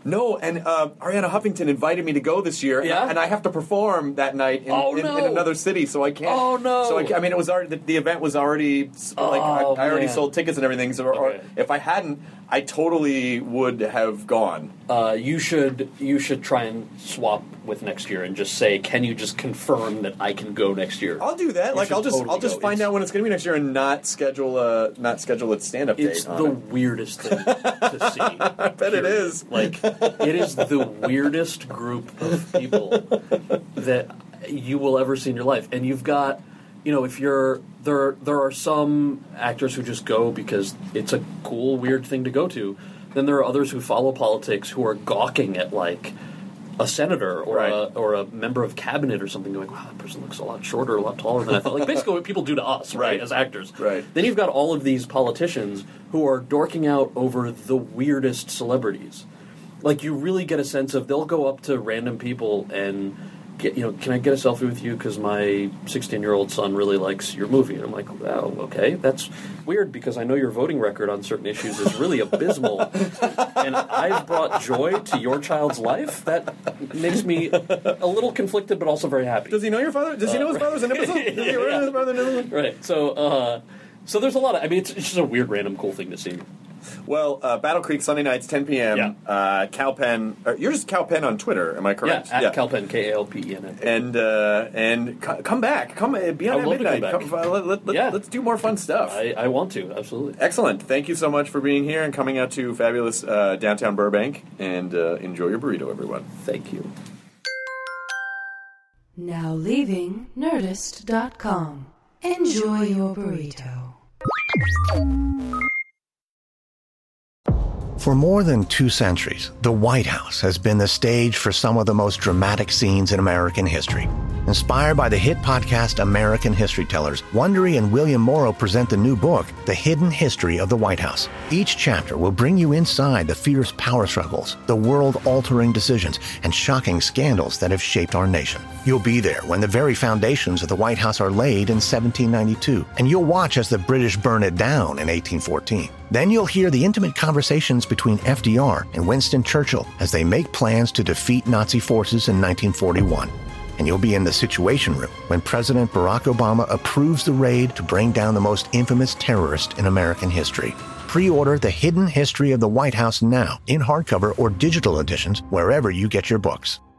No, and Ariana Huffington invited me to go this year, Yeah? and I have to perform that night in another city, so I can't. Oh, no. So I mean, it was already the event was already I already sold tickets and everything. So or if I hadn't, I totally would have gone. You should try and swap with next year and just say, can you just confirm that I can go next year? I'll do that. I'll just find out when it's going to be next year and not schedule a stand-up date. It's the weirdest thing to see. I bet it is. Like, it is the weirdest group of people that you will ever see in your life. And you've got, if you're there are some actors who just go because it's a cool, weird thing to go to. Then there are others who follow politics who are gawking at, like, a senator or a member of cabinet or something, going, wow, that person looks a lot shorter, a lot taller than I thought. Like, basically what people do to us, right, as actors. Right. Then you've got all of these politicians who are dorking out over the weirdest celebrities. Like, you really get a sense of, they'll go up to random people and get, can I get a selfie with you because my 16-year-old son really likes your movie? And I'm like, wow, okay, that's weird because I know your voting record on certain issues is really abysmal, and I've brought joy to your child's life. That makes me a little conflicted, but also very happy. Does he know your father? Does he know his father's an imbecile? Does he know his father's an imbecile? Right. So there's a lot of. I mean, it's just a weird, random, cool thing to see. Well, Battle Creek, Sunday nights, 10 p.m. Yeah. Cal Penn. You're just Cal Penn on Twitter, am I correct? Yeah, at Cal Penn, KALPEN. And come back. Come be on at midnight. Let's do more fun stuff. I want to, absolutely. Excellent. Thank you so much for being here and coming out to fabulous downtown Burbank. And enjoy your burrito, everyone. Thank you. Now leaving Nerdist.com. Enjoy your burrito. For more than 2 centuries, the White House has been the stage for some of the most dramatic scenes in American history. Inspired by the hit podcast American History Tellers, Wondery and William Morrow present the new book, The Hidden History of the White House. Each chapter will bring you inside the fierce power struggles, the world-altering decisions, and shocking scandals that have shaped our nation. You'll be there when the very foundations of the White House are laid in 1792, and you'll watch as the British burn it down in 1814. Then you'll hear the intimate conversations between FDR and Winston Churchill as they make plans to defeat Nazi forces in 1941. And you'll be in the Situation Room when President Barack Obama approves the raid to bring down the most infamous terrorist in American history. Pre-order The Hidden History of the White House now in hardcover or digital editions wherever you get your books.